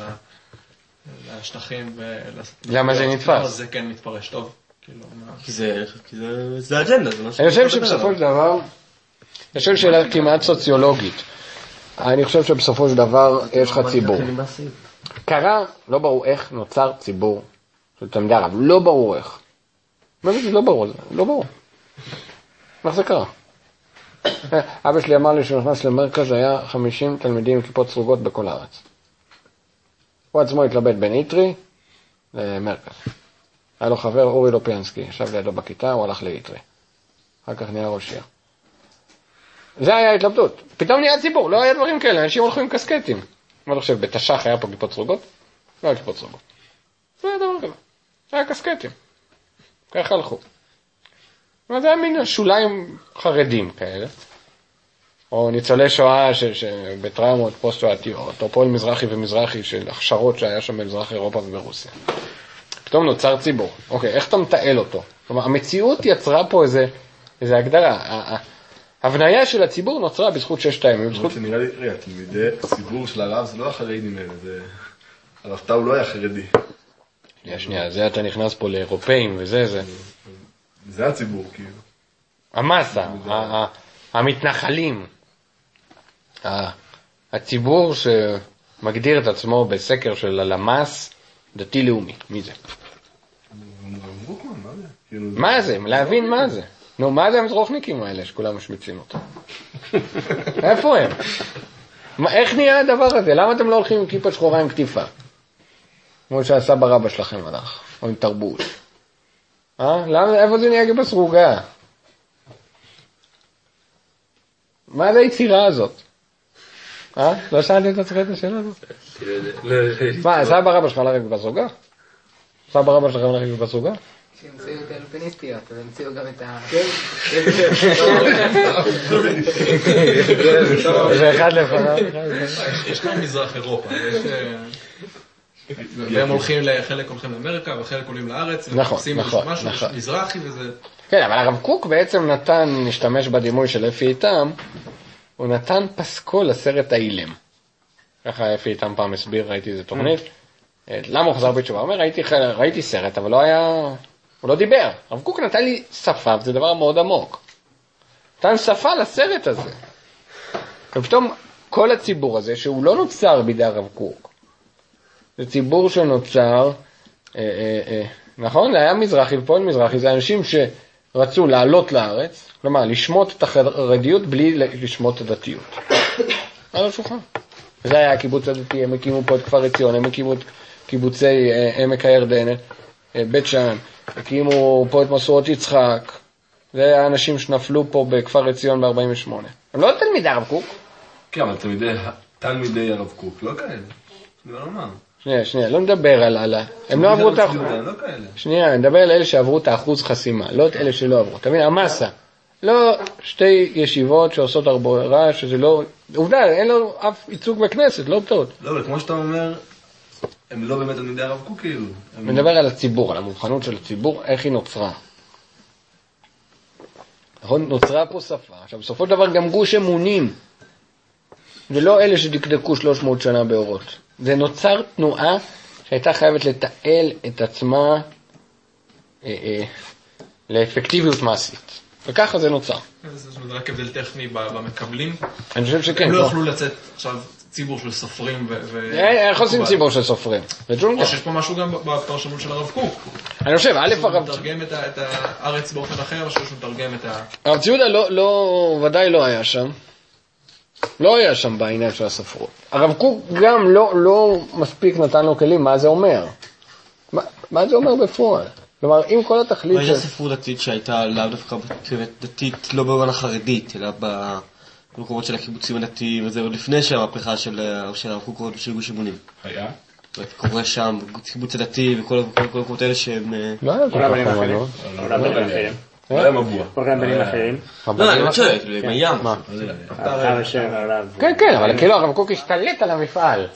לשטחים למה זה נתפס? זה כן מתפרש טוב. כי זה אג'נדה. אני חושב שבסופו של דבר, אני חושב שאלה כמעט סוציולוגית. אני חושב שבסופו של דבר יש לך ציבור. קרה, לא ברור איך נוצר ציבור של תלמידי הרב. לא ברור איך. באמת זה לא ברור, לא ברור. איך זה קרה? אבא שלי אמר לי שהוא נכנס למרכז, היה חמישים תלמידים עם כיפות סרוגות בכל הארץ. הוא עצמו התלבט בין איטרי למרכז. היה לו חבר, אורי לופיאנסקי, ישב לידו בכיתה, הוא הלך לאיטרי. אחר כך נהיה ראש עיר. זה היה התלבטות. פתאום נהיה ציבור, לא היה דברים כאלה, אנשים הולכים עם קסקטים. מה אתה חושב, בתש"ח היה פה כיפות סרוגות? לא היה כיפות סרוגות. זה היה דבר כזה. זה היה קסקטים. ככה הלכו. זה היה מין שוליים חרדים כאלה. או ניצולי שואה שבטראומות פוסט-שואתיות, או פועל מזרחי ומזרחי של הכשרות שהיה שם במזרח אירופה וברוסיה. פתאום נוצר ציבור. אוקיי, איך אתה מתעל אותו? כלומר, המציאות יצרה פה איזה, איזה הגדרה. ההבניה של הציבור נוצרה בזכות ששת הימים. בזכות שנראה לי, רגע, תלמידי הציבור של הרב זה לא החרדים האלה, זה... הרב טאו לא היה חרדי. שנייה, שנייה, זה אתה נכנס פה לאירופאים וזה, זה... זה הציבור, כאילו. המסה, המתנחלים. הציבור שמגדיר את עצמו בסקר של הלמ"ס דתי-לאומי. מי זה? מה זה? להבין מה זה. נו, מה זה המזרוחניקים האלה שכולם משמיצים אותו? איפה הם? איך נהיה הדבר הזה? למה אתם לא הולכים עם כיפה שחורה עם כתיפה? כמו שהסבא רבא שלכם הלך, או עם תרבות. אה? למה? איפה זה נהיה כיפה סרוגה? מה זה היצירה הזאת? אה? לא שאלתי את עצמך את השאלה הזאת? מה, סבא רבא שלך הלך עם כיפה סרוגה? סבא רבא שלכם הלך עם כיפה סרוגה? שהמציאו את האלפיניסטיות, אז המציאו גם את ה... זה אחד לפניו. יש כאן מזרח אירופה, והם הולכים, חלק הולכים לאמריקה וחלק עולים לארץ, נכון, נכון, משהו מזרחי וזה... כן, אבל הרב קוק בעצם נתן, נשתמש בדימוי של אפי איתם, הוא נתן פסקול לסרט האילם. ככה אפי איתם פעם הסביר, ראיתי איזה תוכנית. למה הוא חזר בתשובה? הוא אומר, ראיתי סרט, אבל לא היה... הוא לא דיבר. הרב קוק נתן לי שפה, וזה דבר מאוד עמוק. נתן שפה לסרט הזה. ופתאום כל הציבור הזה, שהוא לא נוצר בידי הרב קוק, זה ציבור שנוצר, אה, אה, אה, נכון? זה היה מזרחי ופועל מזרחי, זה אנשים שרצו לעלות לארץ, כלומר, לשמוט את החרדיות בלי לשמוט את הדתיות. על השולחן. זה היה הקיבוץ הדתי, הם הקימו פה את כפר עציון, הם הקימו את קיבוצי אה, עמק הירדן, אה, בית שאן, הקימו פה את מסורות יצחק, זה האנשים שנפלו פה בכפר עציון ב-ארבעים ושמונה. הם לא תלמידי הרב קוק. כן, אבל תלמידי, תלמידי הרב קוק, לא כאלה. לא אומר. שנייה, שנייה, לא נדבר על... על... הם לא עברו את האחוז... לא כאלה. שנייה, אני מדבר על אלה שעברו את האחוז חסימה, לא את אלה שלא עברו. תבין, המסה. לא שתי ישיבות שעושות הרבה רעש, שזה לא... עובדה, אין לו אף ייצוג בכנסת, לא טעות. לא, אבל כמו שאתה אומר, הם לא באמת תלמידי הרב קוק, כאילו. אני מדבר על הציבור, על המובחנות של הציבור, איך היא נוצרה. נכון? נוצרה פה שפה. עכשיו, בסופו של דבר גם גוש אמונים. זה לא אלה שדקדקו שלוש מאות שנה באורות. זה נוצר תנועה שהייתה חייבת לתעל את עצמה אה, אה, לאפקטיביות מעשית. וככה זה נוצר. זה רק הבדל טכני במקבלים. אני חושב שכן. הם לא יכלו לצאת עכשיו ציבור של סופרים ו... איך עושים ציבור של סופרים? או שיש פה משהו גם בפרשנות של הרב קוק. אני חושב, א' הרב... הוא מתרגם את הארץ באופן אחר, או שהוא מתרגם את ה... הרב ציודה לא, ודאי לא היה שם. לא היה שם בעניין של הספרות. הרב קוק גם לא, לא מספיק נתן לו כלים, מה זה אומר? מה, מה זה אומר בפועל? כלומר, אם כל התכלית... מה יש הספרות דתית שהייתה לאו דווקא דתית, לא במובן החרדית, אלא במקומות של הקיבוצים הדתיים, וזה עוד לפני שהמהפכה של הרב קוק של גוש אמונים. היה? קורה שם, קיבוץ הדתי וכל המקומות האלה שהם... לא היה כל כך אחרים. לא היה מבוע. קוראים בנים אחרים. לא, אני חושב, מים. כן, כן, אבל כאילו הרב קוק השתלט על המפעל.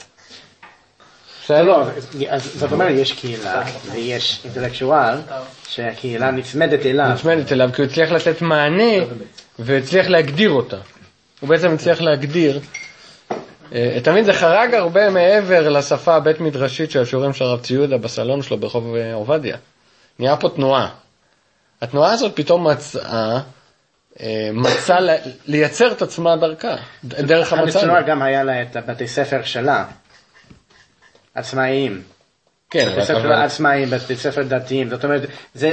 לא, אז זאת אומרת, יש קהילה ויש אינטלקטואל שהקהילה נצמדת אליו. נצמדת אליו, כי הוא הצליח לתת מענה והצליח להגדיר אותה. הוא בעצם הצליח להגדיר. תמיד זה חרג הרבה מעבר לשפה הבית מדרשית של השיעורים של הרב ציודה בסלון שלו ברחוב עובדיה. נהיה פה תנועה. התנועה הזאת פתאום מצאה, מצאה לייצר את עצמה דרכה, דרך המצב. התנועה גם היה לה את בתי ספר שלה, עצמאיים. כן. בתי ספר עצמאיים, בתי ספר דתיים. זאת אומרת,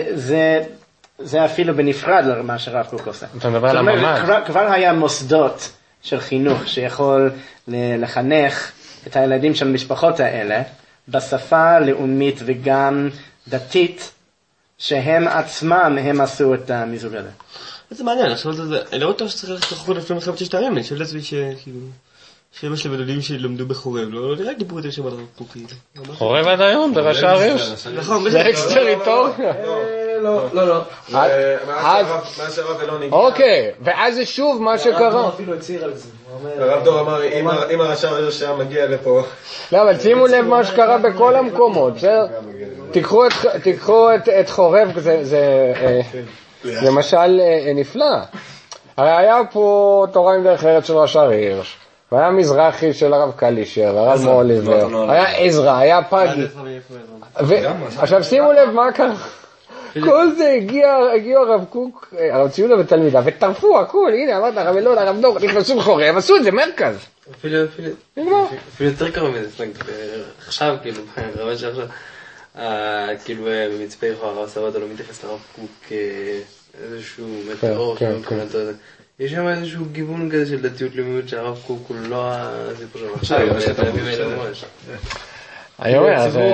זה אפילו בנפרד למה שהרב קוק עושה. אתה מדבר על הממד. כבר היה מוסדות של חינוך שיכול לחנך את הילדים של המשפחות האלה בשפה לאומית וגם דתית, שהם עצמם הם עשו את המיזוג הזה. זה מעניין, עכשיו זה, אני לא בטוח שצריך ללכת רחוק לפני מלחמת ששת הימים, אני חושב לעצמי שכאילו, שאמא של בדודים שלמדו בחורב, לא נראה דיברו יותר שם על הרב קוק. חורב עד היום, זה ראשי ערים. זה אקס טריטוריה. לא, לא, לא. מה שהרב אלוני... אוקיי, ואז זה שוב מה שקרה. הרב דור אפילו הצהיר על זה. הרב דור אמר, אם הרשם הזה מגיע לפה... לא, אבל שימו לב מה שקרה בכל המקומות. תיקחו את חורב, זה למשל נפלא. הרי היה פה תורה עם דרך ארץ של ראש הירש, והיה מזרחי של הרב קלישר, הרב מוליבר, היה עזרא, היה פגי. עכשיו שימו לב מה קרה. כל זה הגיע, הגיעו הרב קוק, הרב ציודה ותלמידה, וטרפו הכל, הנה אמרת הרב אלון, הרב דור, נכנסו לחורב, עשו את זה מרכז. אפילו, אפילו, אפילו יותר קרוב מזה, עכשיו, כאילו, ברמה שעכשיו, כאילו במצפה יחור הרב סבתו לא מתייחס לרב קוק כאיזשהו מטאור, יש שם איזשהו גיוון כזה של דתיות לאומיות שהרב קוק הוא לא הסיפור שלו עכשיו, אבל בימים האלה ממש. היום היה, זה...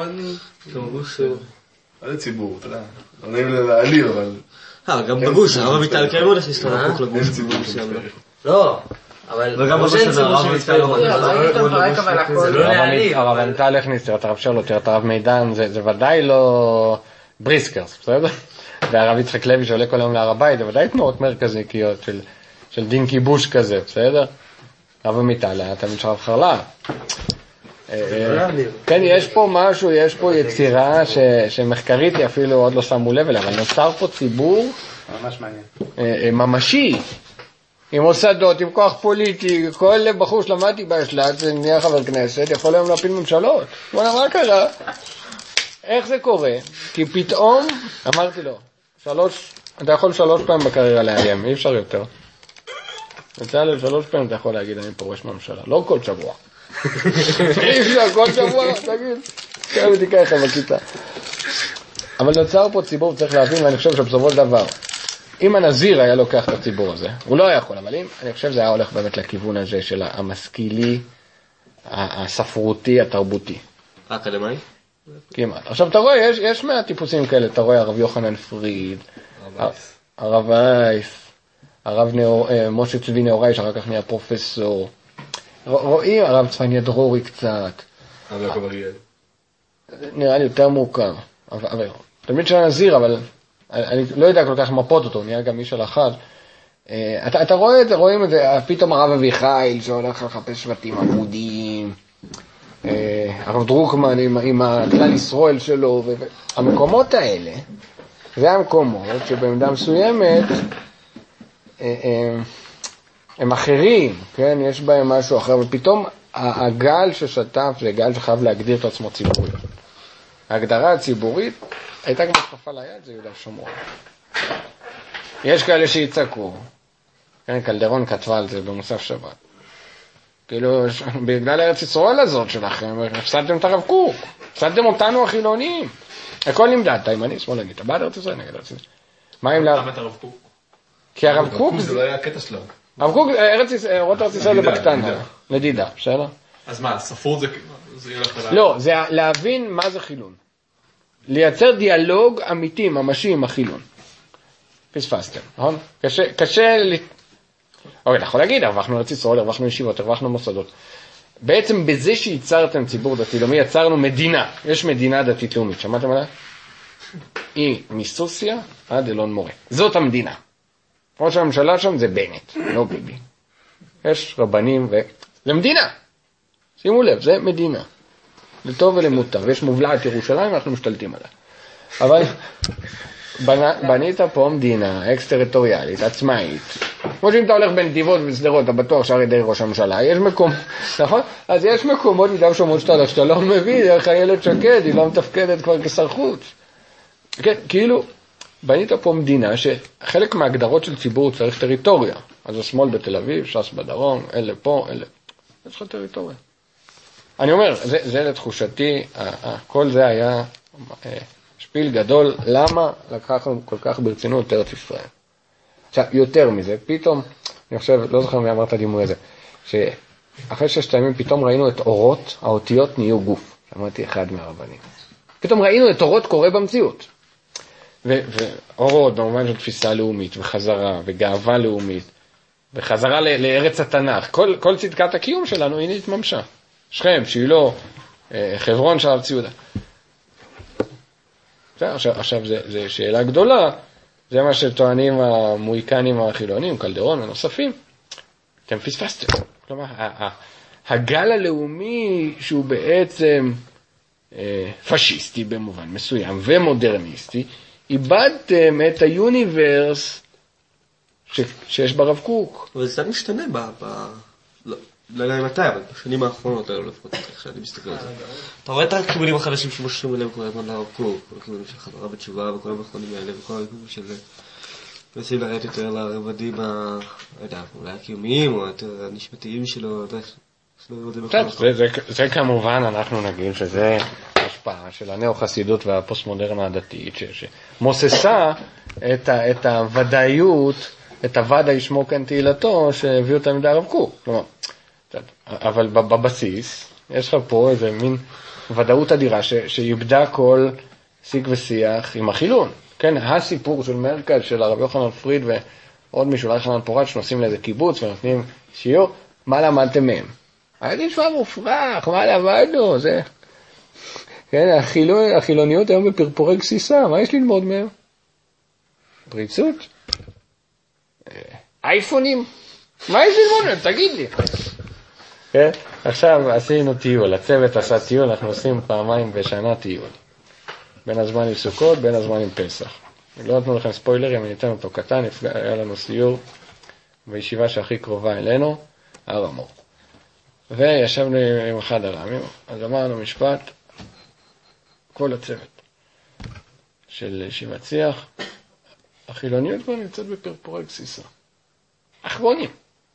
איזה ציבור, אתה יודע, לא נעים להעליל, אבל... אה, גם בגוש, הרב אביטל כן עוד הכניס לרב קוק לגוש. לא, אבל... וגם בגוש הזה הרב אביטל לא זה לא להעליל. הרב אביטל הכניס, תראה את הרב שלו, תראה את הרב מידן, זה ודאי לא בריסקרס, בסדר? והרב יצחק לוי שעולה כל היום להר הבית, זה ודאי תנועות מרכזיקיות של דין כיבוש כזה, בסדר? הרב אביטל היה תמיד של הרב חרל"פ. כן, יש פה משהו, יש פה יצירה שמחקרית אפילו עוד לא שמו לב אליה, אבל נוצר פה ציבור ממש מעניין. ממשי, עם מוסדות, עם כוח פוליטי, כל בחור שלמדתי באשלט, זה נהיה חבר כנסת, יכול היום להפיל ממשלות. מה קרה? איך זה קורה? כי פתאום, אמרתי לו, שלוש, אתה יכול שלוש פעמים בקריירה לאיים, אי אפשר יותר. בצלאל, שלוש פעמים אתה יכול להגיד, אני פורש מהממשלה, לא כל שבוע. אי אפשר, כל שבוע, תגיד, כן, תיקח לך בכיתה. אבל נוצר פה ציבור, צריך להבין, ואני חושב שבסופו של דבר, אם הנזיר היה לוקח את הציבור הזה, הוא לא היה יכול, אבל אם, אני חושב שזה היה הולך באמת לכיוון הזה של המשכילי, הספרותי, התרבותי. האקדמי? כמעט. עכשיו אתה רואה, יש, יש מהטיפוסים כאלה, אתה רואה הרב יוחנן פריד, הרב אייס, הרב משה צבי נאורי, שאחר כך נהיה פרופסור, רואים הרב צפניה דרורי קצת. הרב יעקב אריאל. נראה לי יותר מורכב. תמיד של הנזיר, אבל אני לא יודע כל כך מפות אותו, נהיה גם איש על אחד. אתה, אתה רואה את זה, רואים את זה, פתאום הרב אביחיל שהולך לחפש שבטים עמודיים, הרב דרוקמן עם, עם הכלל ישראל שלו, והמקומות האלה, זה המקומות שבעמדה מסוימת, הם אחרים, כן? יש בהם משהו אחר, ופתאום הגל ששטף זה גל שחייב להגדיר את עצמו ציבורית. ההגדרה הציבורית הייתה כמו שפפה ליד, זה יהודה ושומרון. יש כאלה שיצעקו, כן, קלדרון כתבה על זה במוסף שבת. כאילו, בגלל ארץ ישראל הזאת שלכם, הפסדתם את הרב קוק, הפסדתם אותנו החילונים. הכל נמדד, תימני, שמאלני, אתה בעד ארץ ישראל, נגד ארץ ישראל. מה עם לה... למה את הרב קוק? כי הרב קוק... זה לא היה הקטע שלו. הרב קוק, אורות ארץ ישראל זה בקטנה. לדידה, בסדר? אז מה, ספרות זה ילך אליי? לא, זה להבין מה זה חילון. לייצר דיאלוג אמיתי, ממשי עם החילון. פספסתם, נכון? קשה, קשה ל... אוקיי, אתה יכול להגיד, הרווחנו ארץ ישראל, הרווחנו ישיבות, הרווחנו מוסדות. בעצם בזה שייצרתם ציבור דתי לאומי, יצרנו מדינה. יש מדינה דתית לאומית, שמעתם עליה? היא מסוסיה עד אלון מורה. זאת המדינה. ראש הממשלה שם זה בנט, לא ביבי. יש רבנים ו... זה מדינה. שימו לב, זה מדינה. לטוב ולמוטב. ויש מובלעת ירושלים, אנחנו משתלטים עליה. אבל בנית פה מדינה אקס-טריטוריאלית, עצמאית. כמו שאם אתה הולך בנתיבות וסדרות, אתה בטוח שערי די ראש הממשלה. יש מקום, נכון? אז יש מקומות ביהודה ושומרון שאתה הולך, שאתה לא מביא, דרך איילת שקד, היא לא מתפקדת כבר כשר חוץ. כן, כאילו, בנית פה מדינה שחלק מההגדרות של ציבור צריך טריטוריה. אז השמאל בתל אביב, ש"ס בדרום, אלה פה, אלה. יש לך טריטוריה. אני אומר, זה, זה לתחושתי, כל זה היה שפיל גדול. למה לקחנו כל כך ברצינות את ארץ ישראל? עכשיו, יותר מזה, פתאום, אני חושב, לא זוכר מי אמר את הדימוי הזה, שאחרי ששת הימים פתאום ראינו את אורות, האותיות נהיו גוף. אמרתי אחד מהרבנים. פתאום ראינו את אורות קורה במציאות. ואורות, במובן של תפיסה לאומית, וחזרה, וגאווה לאומית, וחזרה לארץ התנ"ך. כל, כל צדקת הקיום שלנו, הנה התממשה. שכם, שילה, חברון של הרב ציודה. עכשיו, עכשיו זה, זה שאלה גדולה, זה מה שטוענים המויקנים החילונים, קלדרון ונוספים. אתם פספסתם. כלומר, הגל הלאומי שהוא בעצם פשיסטי במובן מסוים ומודרניסטי, איבדתם את היוניברס ש, שיש ברב קוק. אבל זה משתנה ב... ב... לא יודע מתי, אבל בשנים האחרונות, לא לפחות איך שאני מסתכל על זה. אתה רואה את הכיוונים החדשים שמושכים אליהם כל הזמן לרב קוק, כל הכיוונים של חזרה בתשובה וכל המכונים האלה, וכל הכיוונים של... מנסים לראות יותר לרבדים ה... לא יודע, אולי הקיומיים או יותר הנשמתיים שלו, זה כמובן אנחנו נגיד שזה השפעה של הנאו-חסידות והפוסט-מודרנה הדתית שמוססה את הוודאיות, את הוודא ישמו כאן תהילתו שהביא אותם לידי הרב קוק. אבל בבסיס יש לך פה איזה מין ודאות אדירה שיבדה כל שיג ושיח עם החילון. כן, הסיפור של מרקל של הרב יוחנן פריד ועוד מישהו, אולי חנן פורת, שנוסעים לאיזה קיבוץ ונותנים שיעור, מה למדתם מהם? הייתי נשמע מופרח, מה למדנו? זה... כן, החילון, החילוניות היום בפרפורי גסיסה, מה יש ללמוד מהם? פריצות? אייפונים? מה יש ללמוד מהם? תגיד לי. כן, עכשיו עשינו טיול, הצוות עשה טיול, אנחנו עושים פעמיים בשנה טיול. בין הזמן עם סוכות, בין הזמן עם פסח. לא נתנו לכם ספוילרים, אני אתן אותו קטן, היה לנו סיור בישיבה שהכי קרובה אלינו, הר המור. וישבנו עם אחד הרמים, אז אמרנו משפט, כל הצוות של ישיבת שיח, החילוניות כבר נמצאת בפרפורי גסיסה. אחרונים.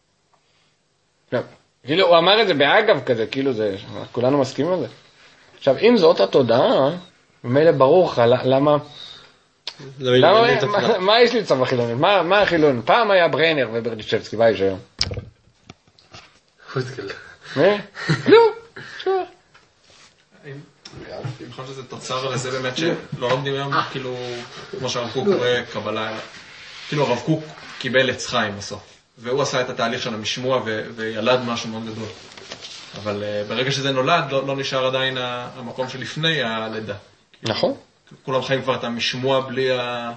כאילו, הוא אמר את זה באגב כזה, כאילו זה, כולנו מסכימים על זה. עכשיו, אם זאת התודעה, במילא ברור לך, למה... מה יש לי צבא חילונית? מה החילון? פעם היה ברנר וברדיצ'בסקי, מה יש היום? חוזקל. מה? לא, שואר. אני חושב שזה תוצר לזה באמת שלא לומדים היום, כאילו, כמו שהרב קוק קורא קבלה, כאילו הרב קוק קיבל עץ חיים בסוף, והוא עשה את התהליך של המשמוע וילד משהו מאוד גדול. אבל ברגע שזה נולד, לא נשאר עדיין המקום שלפני הלידה. נכון. כולם חיים כבר את המשמוע בלי ה...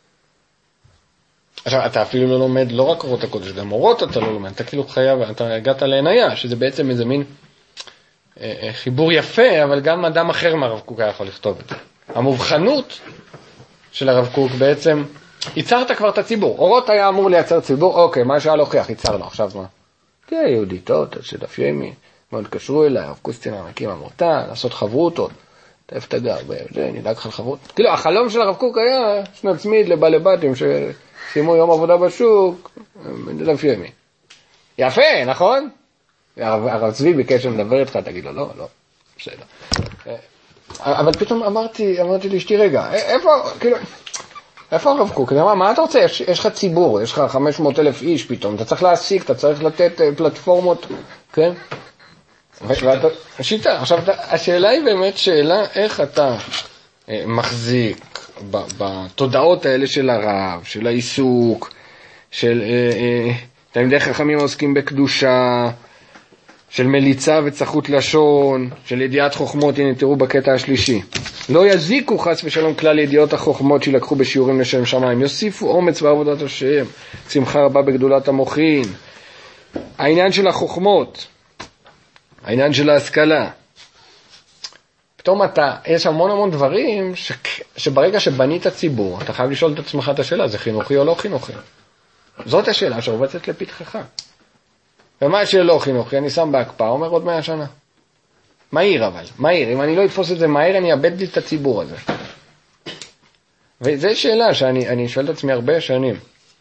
עכשיו, אתה אפילו לא לומד לא רק אורות הקודש, גם אורות אתה לא לומד, אתה כאילו חייב, אתה הגעת לעניה, שזה בעצם איזה מין אה, חיבור יפה, אבל גם אדם אחר מהרב קוק היה יכול לכתוב את זה. המובחנות של הרב קוק בעצם, ייצרת כבר את הציבור. אורות היה אמור לייצר ציבור, אוקיי, מה שהיה להוכיח, ייצרנו, עכשיו מה? תהיה יהודיתות, שדף ימי, מאוד קשרו אליי, הרב קוסטינר מקים עמותה, לעשות חברותות. תאף תגר, זה נדאג לך לחברות. כאילו, החלום של הרב קוק היה שנצמיד לבעלי בתים שסיימו יום עבודה בשוק, דף ימי. יפה, נכון? הרב צבי ביקש לדבר איתך, תגיד לו, לא, לא, בסדר. אבל פתאום אמרתי, אמרתי לאשתי, רגע, איפה, כאילו, איפה הרב קוק? מה, מה אתה רוצה? יש, יש לך ציבור, יש לך חמש מאות אלף איש פתאום, אתה צריך להעסיק, אתה צריך לתת פלטפורמות, כן? ואתה, השיטה. עכשיו, השאלה היא באמת שאלה איך אתה אה, מחזיק בתודעות האלה של הרב, של העיסוק, של אה, אה, תלמידי חכמים העוסקים בקדושה, של מליצה וצחות לשון, של ידיעת חוכמות, הנה תראו בקטע השלישי. לא יזיקו חס ושלום כלל ידיעות החוכמות שילקחו בשיעורים לשם שמיים, יוסיפו אומץ בעבודת השם, שמחה רבה בגדולת המוחין. העניין של החוכמות, העניין של ההשכלה. פתאום אתה, יש המון המון דברים ש, שברגע שבנית ציבור, אתה חייב לשאול את עצמך את השאלה, זה חינוכי או לא חינוכי? זאת השאלה שרובצת לפתחך. ומה שלא חינוכי, אני שם בהקפאה, אומר עוד מאה שנה. מהיר אבל, מהיר. אם אני לא אתפוס את זה מהיר, אני אאבד לי את הציבור הזה. וזו שאלה שאני אני שואל את עצמי הרבה שנים.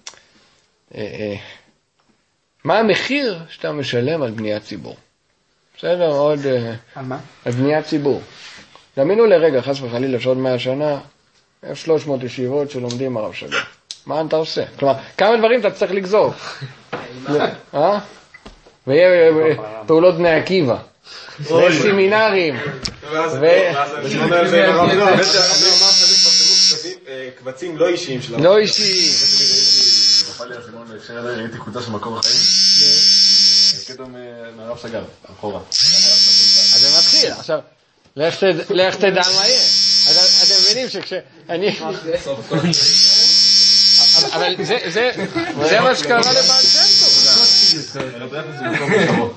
מה המחיר שאתה משלם על בניית ציבור? בסדר, עוד... על מה? על בניית ציבור. דמיינו לרגע, חס וחלילה, שעוד מאה שנה, יש שלוש מאות ישיבות שלומדים הרב שג"ר. מה אתה עושה? כלומר, כמה דברים אתה צריך לגזור? אה? ויהיה פעולות בני עקיבא. וסמינרים. קבצים לא אישיים שלנו. לא אישיים. ראיתי קבוצה של מקום החיים. קטע מהרב שג"ר, אחורה. אז זה מתחיל. עכשיו, לך תדע מה יהיה. אתם מבינים שכשאני... אבל זה מה שקרה לבעל שם טוב.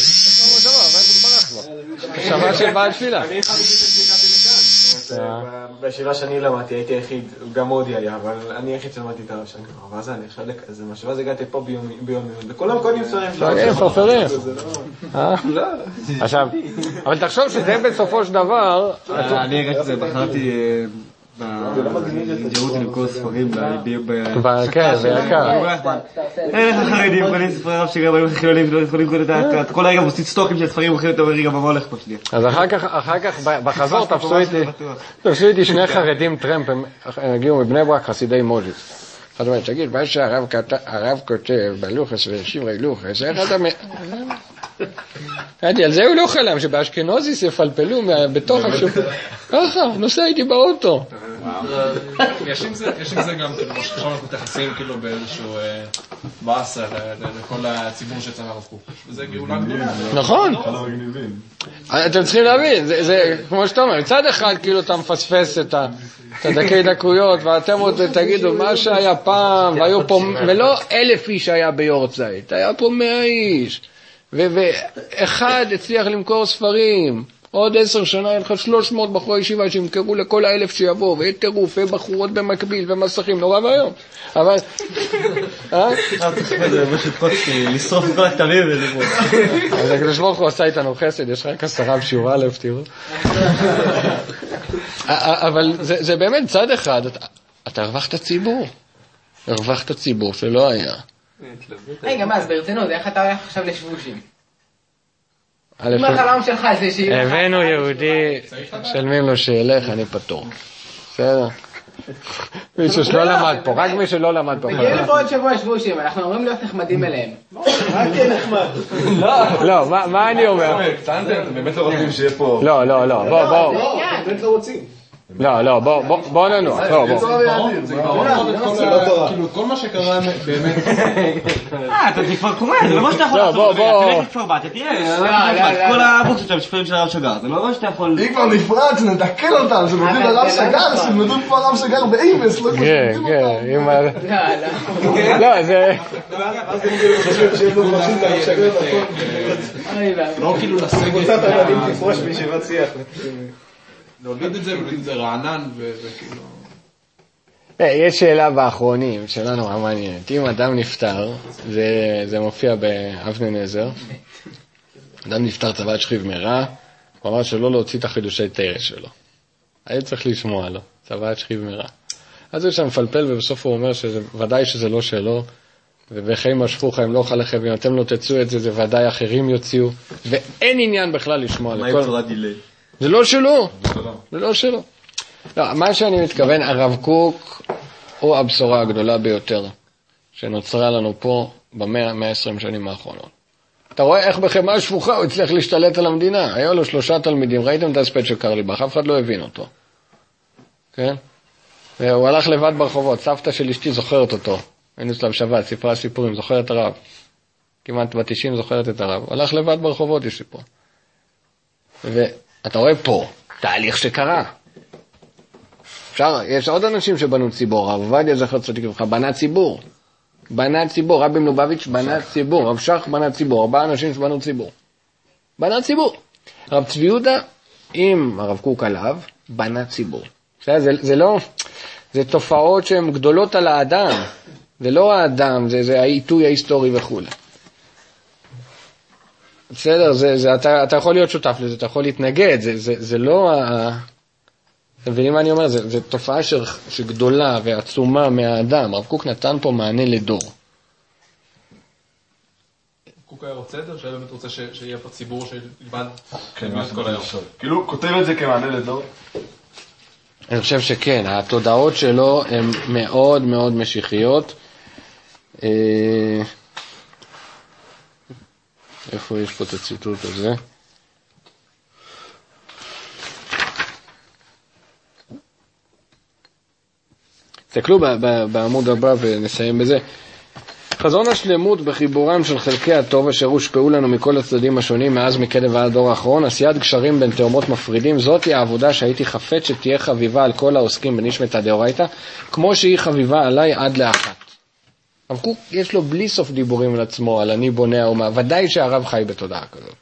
שמה של בעל תפילה. אני חייב שהגעתי לכאן. בישיבה שאני למדתי הייתי היחיד, גם מודי היה, אבל אני היחיד שלמדתי את הרב שג"ר. ואז אני עכשיו איזה משהו, ואז הגעתי פה ביום יום, וכולם קודם סורים שלנו. אין פרפרים. עכשיו, אבל תחשוב שזה בסופו של דבר... אני רק זה, בחרתי... בג'רות למכור ספרים כן, זה יקר. אין לך חרדים, קונים ספרי רב שג"ר, באים חילונים, לא יכולים לקרוא את כל הרגע מוסתית סטוקים של ספרים, הולכים יותר רגע, מה הולך פה שלי. אז אחר כך בחזור תפסו איתי שני חרדים טרמפ, הם הגיעו מבני ברק, חסידי מוז'יס. אחד אומרת, תגיד, מה שהרב כותב בלוחס ושברי לוחס, איך אתה... אמרתי, על זה הוא לא חלם, שבאשכנזיס יפלפלו בתוך השוק. ככה, נוסע איתי באוטו. יש עם זה גם, כאילו, מה שחשוב אנחנו מתייחסים כאילו באיזשהו באסר לכל הציבור שיצא מהרב קוק. וזה גאולה גדולה. נכון. אתם צריכים להבין, זה כמו שאתה אומר, מצד אחד כאילו אתה מפספס את הדקי דקויות, ואתם עוד תגידו מה שהיה פעם, והיו פה, ולא אלף איש היה ביורצייט, היה פה מאה איש. ואחד הצליח למכור ספרים, עוד עשר שנה יהיה לך שלוש מאות בחורי ישיבה שימכרו לכל האלף שיבוא, ויהיה טירוף, ובחורות במקביל, ומסכים, נורא והיום. אבל... אה? זה פשוט קוצקי, לשרוף כל הכתבים ולגמור. אז הקדוש ברוך הוא עשה איתנו חסד, יש רק עשרה בשיעור א', תראו. אבל זה באמת צד אחד, אתה הרווחת ציבור. הרווחת ציבור שלא היה. רגע, מה, אז ברצינות, איך אתה הולך עכשיו לשבושים? אם החלום שלך זה שיהיו... הבאנו יהודי, שלמים לו שילך, אני פתור. בסדר? מישהו שלא למד פה, רק מי שלא למד פה. מגיעים לפה עוד שבוע שבושים, אנחנו אומרים להיות נחמדים אליהם. רק תהיה נחמד. לא, מה אני אומר? אתם באמת לא רוצים שיהיה פה... לא, לא, לא, בוא, בוא. באמת לא רוצים. לא, לא, בוא, בוא ננוע. זה כאילו, כל מה שקרה באמת... אה, אתה תפער קומה, זה לא מה שאתה יכול לעשות. תלך לפער בת, תראה, כל הבוקסות שם שפרים של הרב שג"ר, זה לא מה שאתה יכול... אם כבר נפרץ, נתקל אותם, זה מוביל לרב שג"ר, זה מדוד פה הרב שג"ר באימס, לא כן, כן, לא, זה... לא כאילו לסגת... קבוצת הילדים תפרוש בישיבת שיח. להוליד את זה וזה רענן וכאילו... יש שאלה באחרונים, שאלה נורא מעניינת. אם אדם נפטר, זה מופיע באבני נזר, אדם נפטר צוואת שכיב מרע, הוא אמר שלא להוציא את החידושי תרש שלו. היה צריך לשמוע לו, צוואת שכיב מרע. אז הוא שם מפלפל ובסוף הוא אומר שוודאי שזה לא שלו, ובחיים משפוך הם לא אוכל לכם, אם אתם לא תצאו את זה, זה ודאי אחרים יוציאו, ואין עניין בכלל לשמוע. מה עם צורת דילי? זה לא שלו, זה לא שלו. לא, מה שאני מתכוון, הרב קוק או הבשורה הגדולה ביותר שנוצרה לנו פה במאה, מאה עשרים שנים האחרונות. אתה רואה איך בחמאה השפוכה הוא הצליח להשתלט על המדינה. היו לו שלושה תלמידים, ראיתם את הספד של קרליבך, אף אחד לא הבין אותו. כן? והוא הלך לבד ברחובות, סבתא של אשתי זוכרת אותו. היינו אצלם שבת, סיפרה סיפורים, זוכרת את הרב. כמעט ב-תשעים זוכרת את הרב. הוא הלך לבד ברחובות, יש סיפור. ואתה רואה פה, תהליך שקרה. אפשר, יש עוד אנשים שבנו ציבור, הרב עובדיה זכר צדיק לברכה, בנה ציבור. בנה ציבור, רבי מלובביץ' בנה ציבור, רב שך בנה ציבור, ארבעה אנשים שבנו ציבור. בנה ציבור. רב צבי יהודה, עם הרב קוק עליו, בנה ציבור. זה, זה, זה לא, זה תופעות שהן גדולות על האדם. זה לא האדם, זה, זה העיתוי ההיסטורי וכו'. בסדר, זה, זה, אתה, אתה יכול להיות שותף לזה, אתה יכול להתנגד, זה, זה, זה לא ה... אתם מבינים מה אני אומר? זה, זה תופעה ש, שגדולה ועצומה מהאדם. רב קוק נתן פה מענה לדור. קוק היה רוצה את זה, או שהיה באמת רוצה ש, שיהיה פה ציבור שילמד כן, מה כל היום? כאילו, כותב את זה כמענה לדור? אני חושב שכן, התודעות שלו הן מאוד מאוד משיחיות. איפה יש פה את הציטוט הזה? תסתכלו בעמוד הבא ונסיים בזה. חזון השלמות בחיבורם של חלקי הטוב אשר הושפעו לנו מכל הצדדים השונים מאז מקדם ועד הדור האחרון, עשיית גשרים בין תאומות מפרידים, זאת היא העבודה שהייתי חפץ שתהיה חביבה על כל העוסקים בנשמת דאורייתא, כמו שהיא חביבה עליי עד לאחת. הרב קוק יש לו בלי סוף דיבורים על עצמו, על אני בונה האומה, ודאי שהרב חי בתודעה כזאת.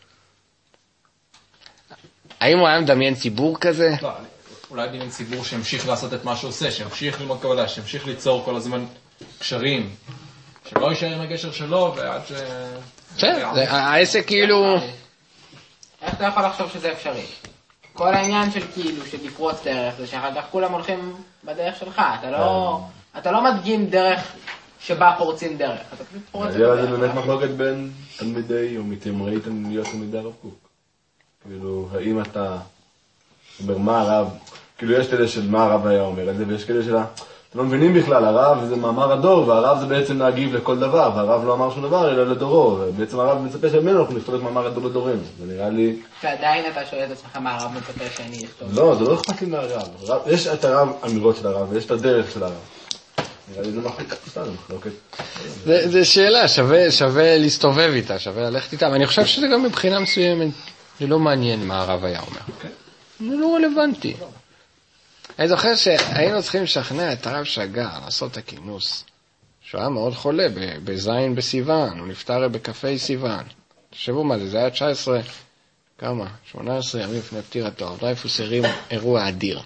האם הוא היה מדמיין ציבור כזה? לא, אולי מדמיין ציבור שהמשיך לעשות את מה שעושה, שהמשיך ללמוד קבלה, שהמשיך ליצור כל הזמן קשרים. שלא יישאר עם הגשר שלו, ועד ש... בסדר, העסק כאילו... איך אתה יכול לחשוב שזה אפשרי? כל העניין של כאילו, של לפרוץ דרך, זה שאחר כך כולם הולכים בדרך שלך. אתה לא, אתה לא מדגים דרך שבה פורצים דרך. אתה פשוט פורץ בדרך. זה באמת מחלוקת בין תלמידי או מתאמרי להיות תלמידי הרב קוק. כאילו, האם אתה... אומר, מה הרב... כאילו, יש כאלה של מה הרב היה אומר את זה, ויש כאלה של... אתם לא מבינים בכלל, הרב זה מאמר הדור, והרב זה בעצם להגיב לכל דבר, והרב לא אמר שום דבר, אלא לדורו, ובעצם הרב מצפה שמנו אנחנו נכתוב את מאמר הדור לדורנו, זה נראה לי... שעדיין אתה שואל את עצמך מה הרב מצפה שאני אכתוב. לא, זה לא אכפת לי מהרב, יש את הרב, אמירות של הרב, ויש את הדרך של הרב. נראה לי זה מחלוקת, זה מחלוקת. זה שאלה, שווה להסתובב איתה, שווה ללכת איתה, ואני חושב שזה גם מבחינה מסוימת, זה לא מעניין מה הרב היה אומר. זה לא רלוונטי. אני זוכר שהיינו צריכים לשכנע את הרב שגר לעשות את הכינוס, שהוא היה מאוד חולה בזין בסיוון, הוא נפטר בקפה סיוון. תחשבו מה זה, זה היה תשע עשרה, כמה? שמונה עשרה ימים לפני פטירתו, דרייפוס הרים אירוע אדיר.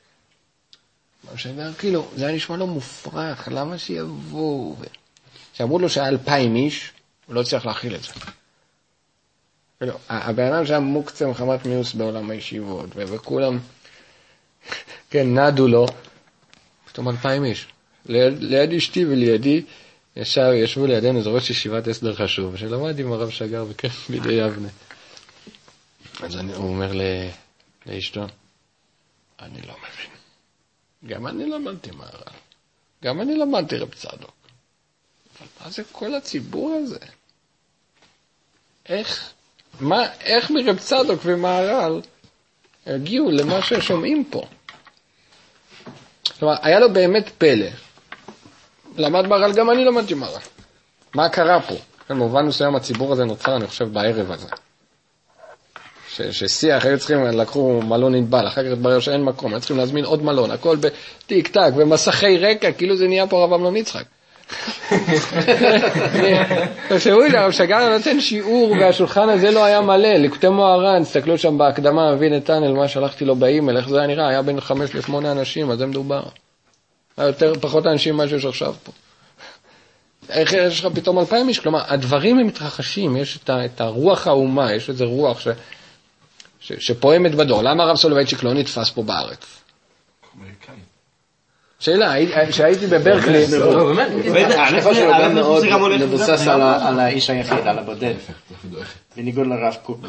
שגר, כאילו, זה היה נשמע לו מופרך, למה שיבואו? שאמרו לו שהיה אלפיים איש, הוא לא צריך להכיל את זה. כאילו, הבן אדם שהיה מוקצה מחמת מיוס בעולם הישיבות, וכולם... כן, נדו לו, פתאום אלפיים איש. ליד, ליד אשתי ולידי, ישר ישבו לידינו, זה ראש ישיבת הסדר חשוב, שלמד עם הרב שגר וכן בידי יבנה. אז אני, הוא אומר לאשתו, אני לא מבין. גם אני למדתי מהר"ל. גם אני למדתי רב צדוק. אבל מה זה כל הציבור הזה? איך, מה, איך מרב צדוק ומהר"ל הגיעו למה ששומעים פה? כלומר, היה לו באמת פלא. למד מהר"ל, גם אני למדתי מהר"ל. מה קרה פה? במובן מסוים הציבור הזה נוצר, אני חושב, בערב הזה. ש- ששיח, היו צריכים, לקחו מלון נדבל, אחר כך התברר שאין מקום, היו צריכים להזמין עוד מלון, הכל בטיק טק, ומסכי רקע, כאילו זה נהיה פה רב אמנון יצחק. תחשבו לי, הרב שגר נותן שיעור, והשולחן הזה לא היה מלא, לקוטי מוהר"ן, תסתכלו שם בהקדמה, אבי נתנאל, מה שלחתי לו באימייל, איך זה היה נראה, היה בין חמש לשמונה אנשים, אז זה מדובר. היה יותר, פחות אנשים מה שיש עכשיו פה. איך יש לך פתאום אלפיים איש? כלומר, הדברים הם מתרחשים, יש את, ה, את הרוח האומה, יש איזה רוח ש, ש, שפועמת בדור. למה הרב סולובייצ'יק לא נתפס פה בארץ? שאלה, שהייתי בברקלי... לא, באמת, אני חושב שהוא גם מאוד מבוסס על האיש היחיד, על הבודד. בניגוד לרב קוק,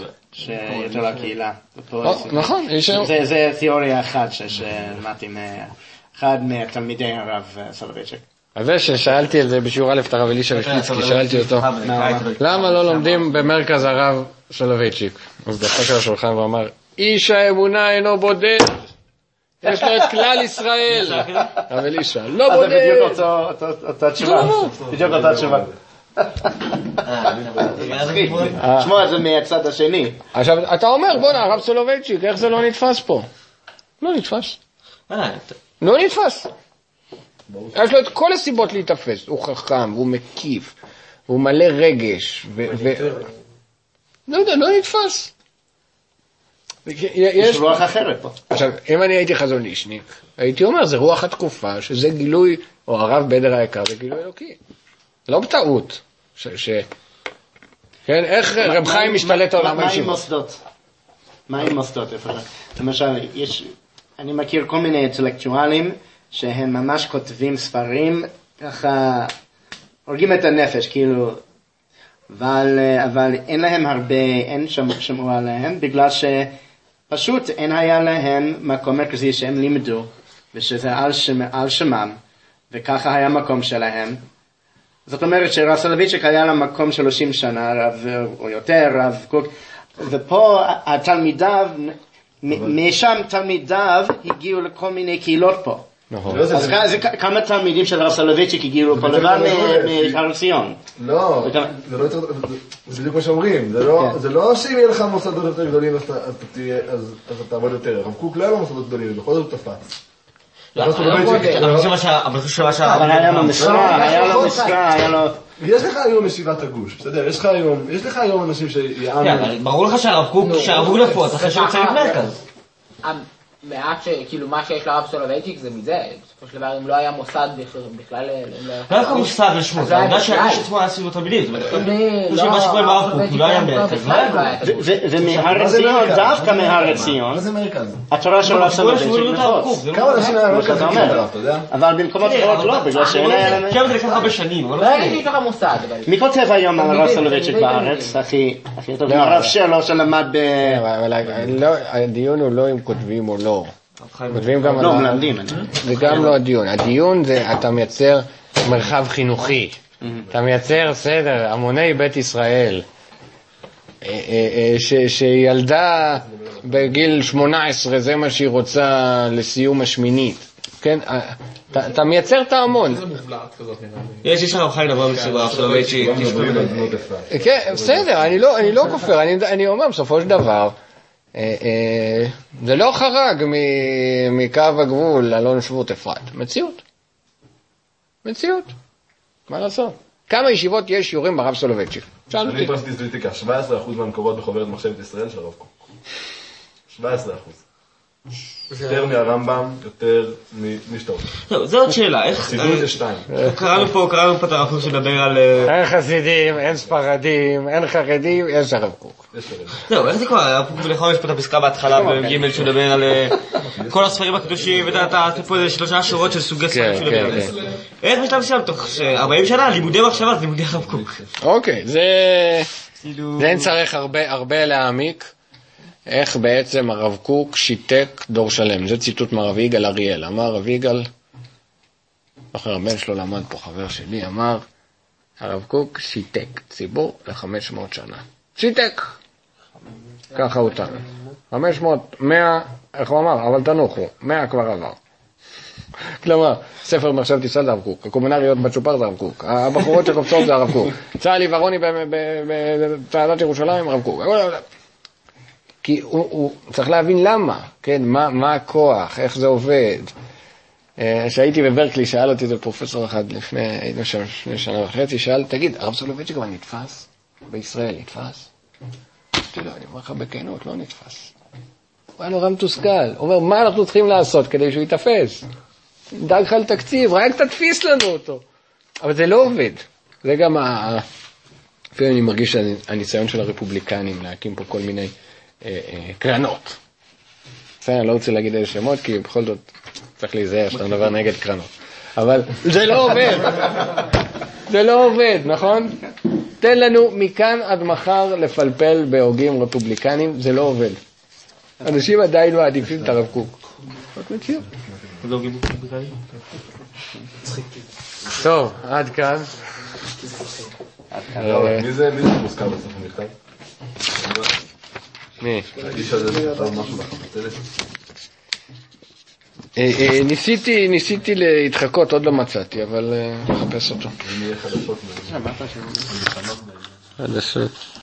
שיותר לקהילה. נכון. זה תיאוריה אחת ששמעתי אחד מתלמידי הרב סולובייצ'יק. אז זה ששאלתי את זה בשיעור א' את הרב אלישע וישליצקי, שאלתי אותו, למה לא לומדים במרכז הרב סולובייצ'יק? אז דפק על השולחן ואמר, איש האמונה אינו בודד, יש לו את כלל ישראל. הרב אלישע, לא בודד. זה בדיוק אותה תשובה. בדיוק אותה תשובה. שמוע, זה מהצד השני. עכשיו, אתה אומר, בוא נה, הרב סולובייצ'יק, איך זה לא נתפס פה? לא נתפס. לא נתפס. יש לו את כל הסיבות להתאפס. הוא חכם, הוא מקיף, הוא מלא רגש. לא יודע, לא נתפס. יש רוח אחרת פה. עכשיו, אם אני הייתי חזון אישניק, הייתי אומר, זה רוח התקופה, שזה גילוי, או הרב בדר היקר, זה גילוי אלוקי. לא בטעות. ש... כן, איך רב חיים משתלט על עולם הישיבות? מה עם מוסדות? מה עם מוסדות? למשל, יש, אני מכיר כל מיני אינטלקטואלים שהם ממש כותבים ספרים, ככה, הורגים את הנפש, כאילו, אבל, אבל אין להם הרבה, אין שמעו עליהם, בגלל שפשוט אין היה להם מקום מרכזי שהם לימדו, ושזה על, שם, על שמם, וככה היה מקום שלהם. זאת אומרת שרב סולובייצ'יק היה לה מקום שלושים שנה, רב, או יותר, רב קוק, ופה התלמידיו, משם תלמידיו הגיעו לכל מיני קהילות פה. אז כמה תלמידים של רב סולובייצ'יק הגיעו פה לבד מהר ציון? לא, זה בדיוק מה שאומרים, זה לא שאם יהיה לך מוסדות יותר גדולים אז אתה תעבוד יותר, הרב קוק לא היה לו מוסדות גדולים, בכל זאת הוא תפץ. אבל היה לו משרה, היה לו משרה, היה לו... יש לך היום ישיבת הגוש, בסדר? יש לך היום אנשים שיענו... ברור לך שהרב קוק, שהרב קוק נפוץ, אחרי שהוא צריך מרכז. מעט שכאילו מה שיש לרב סולובייצ'יק זה מזה, בסופו של דבר אם לא היה מוסד בכלל... לא היה מוסד לשמות, זה העובדה שהאיש עצמו היה סביבו תלמידים, זאת אומרת, מה שקורה ברב קוק, הוא לא היה מרכז, ומהר ציון, דווקא מהר ציון, התורה של רב סולובייצ'יק נפוץ. כמה אנשים היה מרכז הרב, אתה יודע? אבל במקומות אחרות לא, בגלל שאין להם... שם זה לקח הרבה שנים, אבל לא שנים. יש לך מוסד. מי כותב היום על רב סולובייצ'יק בארץ, הכי טוב? הרב שלו שלמד ב... הדיון הוא לא אם כותבים או לא. כותבים גם... לא, מלמדים. זה גם לא הדיון. הדיון זה אתה מייצר מרחב חינוכי. אתה מייצר סדר, המוני בית ישראל. שילדה בגיל שמונה עשרה זה מה שהיא רוצה לסיום השמינית. כן, אתה מייצר את ההמון. יש יש הרב חיים לבוא מסובה סולובייצ'יק. כן, בסדר, אני לא כופר, אני אומר בסופו של דבר זה לא חרג מקו הגבול אלון שבות אפרת. מציאות. מציאות. מה לעשות? כמה ישיבות יש שיעורים ברב סולובייצ'יק? אני פרסתי סטטיסטיקה, שבע עשרה אחוז מהמקורות בחוברת מחשבת ישראל של הרב קוק. שבע עשרה אחוז. יותר מהרמב"ם, יותר משתות. טוב, זו עוד שאלה, איך... סידור זה שתיים. קראנו פה, קראנו פה את הרב קוק שמדבר על... אין חסידים, אין ספרדים, אין חרדים, יש הרב קוק. זהו, איך זה קורה? הרב קוק ולכל יש פה את הפסקה בהתחלה בג' שמדבר על כל הספרים הקדושים, ואתה פה איזה שלושה שורות של סוגי ספרים שמדבר על זה. איך בשלב מסוים, תוך ארבעים שנה, לימודי מחשבה זה לימודי הרב קוק. אוקיי, זה... זה אין צריך הרבה להעמיק. איך בעצם הרב קוק שיתק דור שלם. זה ציטוט מהרב יגאל אריאל. אמר הרב יגאל, אחר הבן שלו למד פה, חבר שלי, אמר, הרב קוק שיתק ציבור ל-חמש מאות שנה. שיתק. ככה הוא טען. חמש מאות, מאה, איך הוא אמר? אבל תנוחו, מאה כבר עבר. כלומר, ספר מחשבת ישראל זה הרב קוק, הקומונריות בצ'ופר זה הרב קוק, הבחורות שקופצות זה הרב קוק, צהל עיוורוני בצעדת ירושלים הרב קוק. כי הוא, הוא צריך להבין למה, כן, מה, מה הכוח, איך זה עובד. כשהייתי בברקלי, שאל אותי זה פרופסור אחד לפני, היינו שם לפני שנה וחצי, שאל, תגיד, הרב סולובייצ'יק אבל נתפס? בישראל נתפס? אמרתי לו, אני אומר לך בכנות, לא נתפס. הוא היה נורא מתוסכל, הוא אומר, מה אנחנו צריכים לעשות כדי שהוא יתפס? דאג לך לתקציב, רק תתפיס לנו אותו. אבל זה לא עובד. זה גם, ה... אפילו אני מרגיש שהניסיון של הרפובליקנים להקים פה כל מיני קרנות. אני לא רוצה להגיד איזה שמות, כי בכל זאת צריך להיזהר שאתה מדבר נגד קרנות. אבל זה לא עובד. זה לא עובד, נכון? תן לנו מכאן עד מחר לפלפל בהוגים רפובליקנים, זה לא עובד. אנשים עדיין מעדיפים את הרב קוק. זאת מציאות. לא גיבוק בכלל. טוב, עד כאן. מי זה מוזכר בסוף המכתב? מי? האיש הזה שכתב משהו בחפצלת? ניסיתי, ניסיתי להתחקות, עוד לא מצאתי, אבל נחפש אותו. אם יהיה חדשות. חדשות.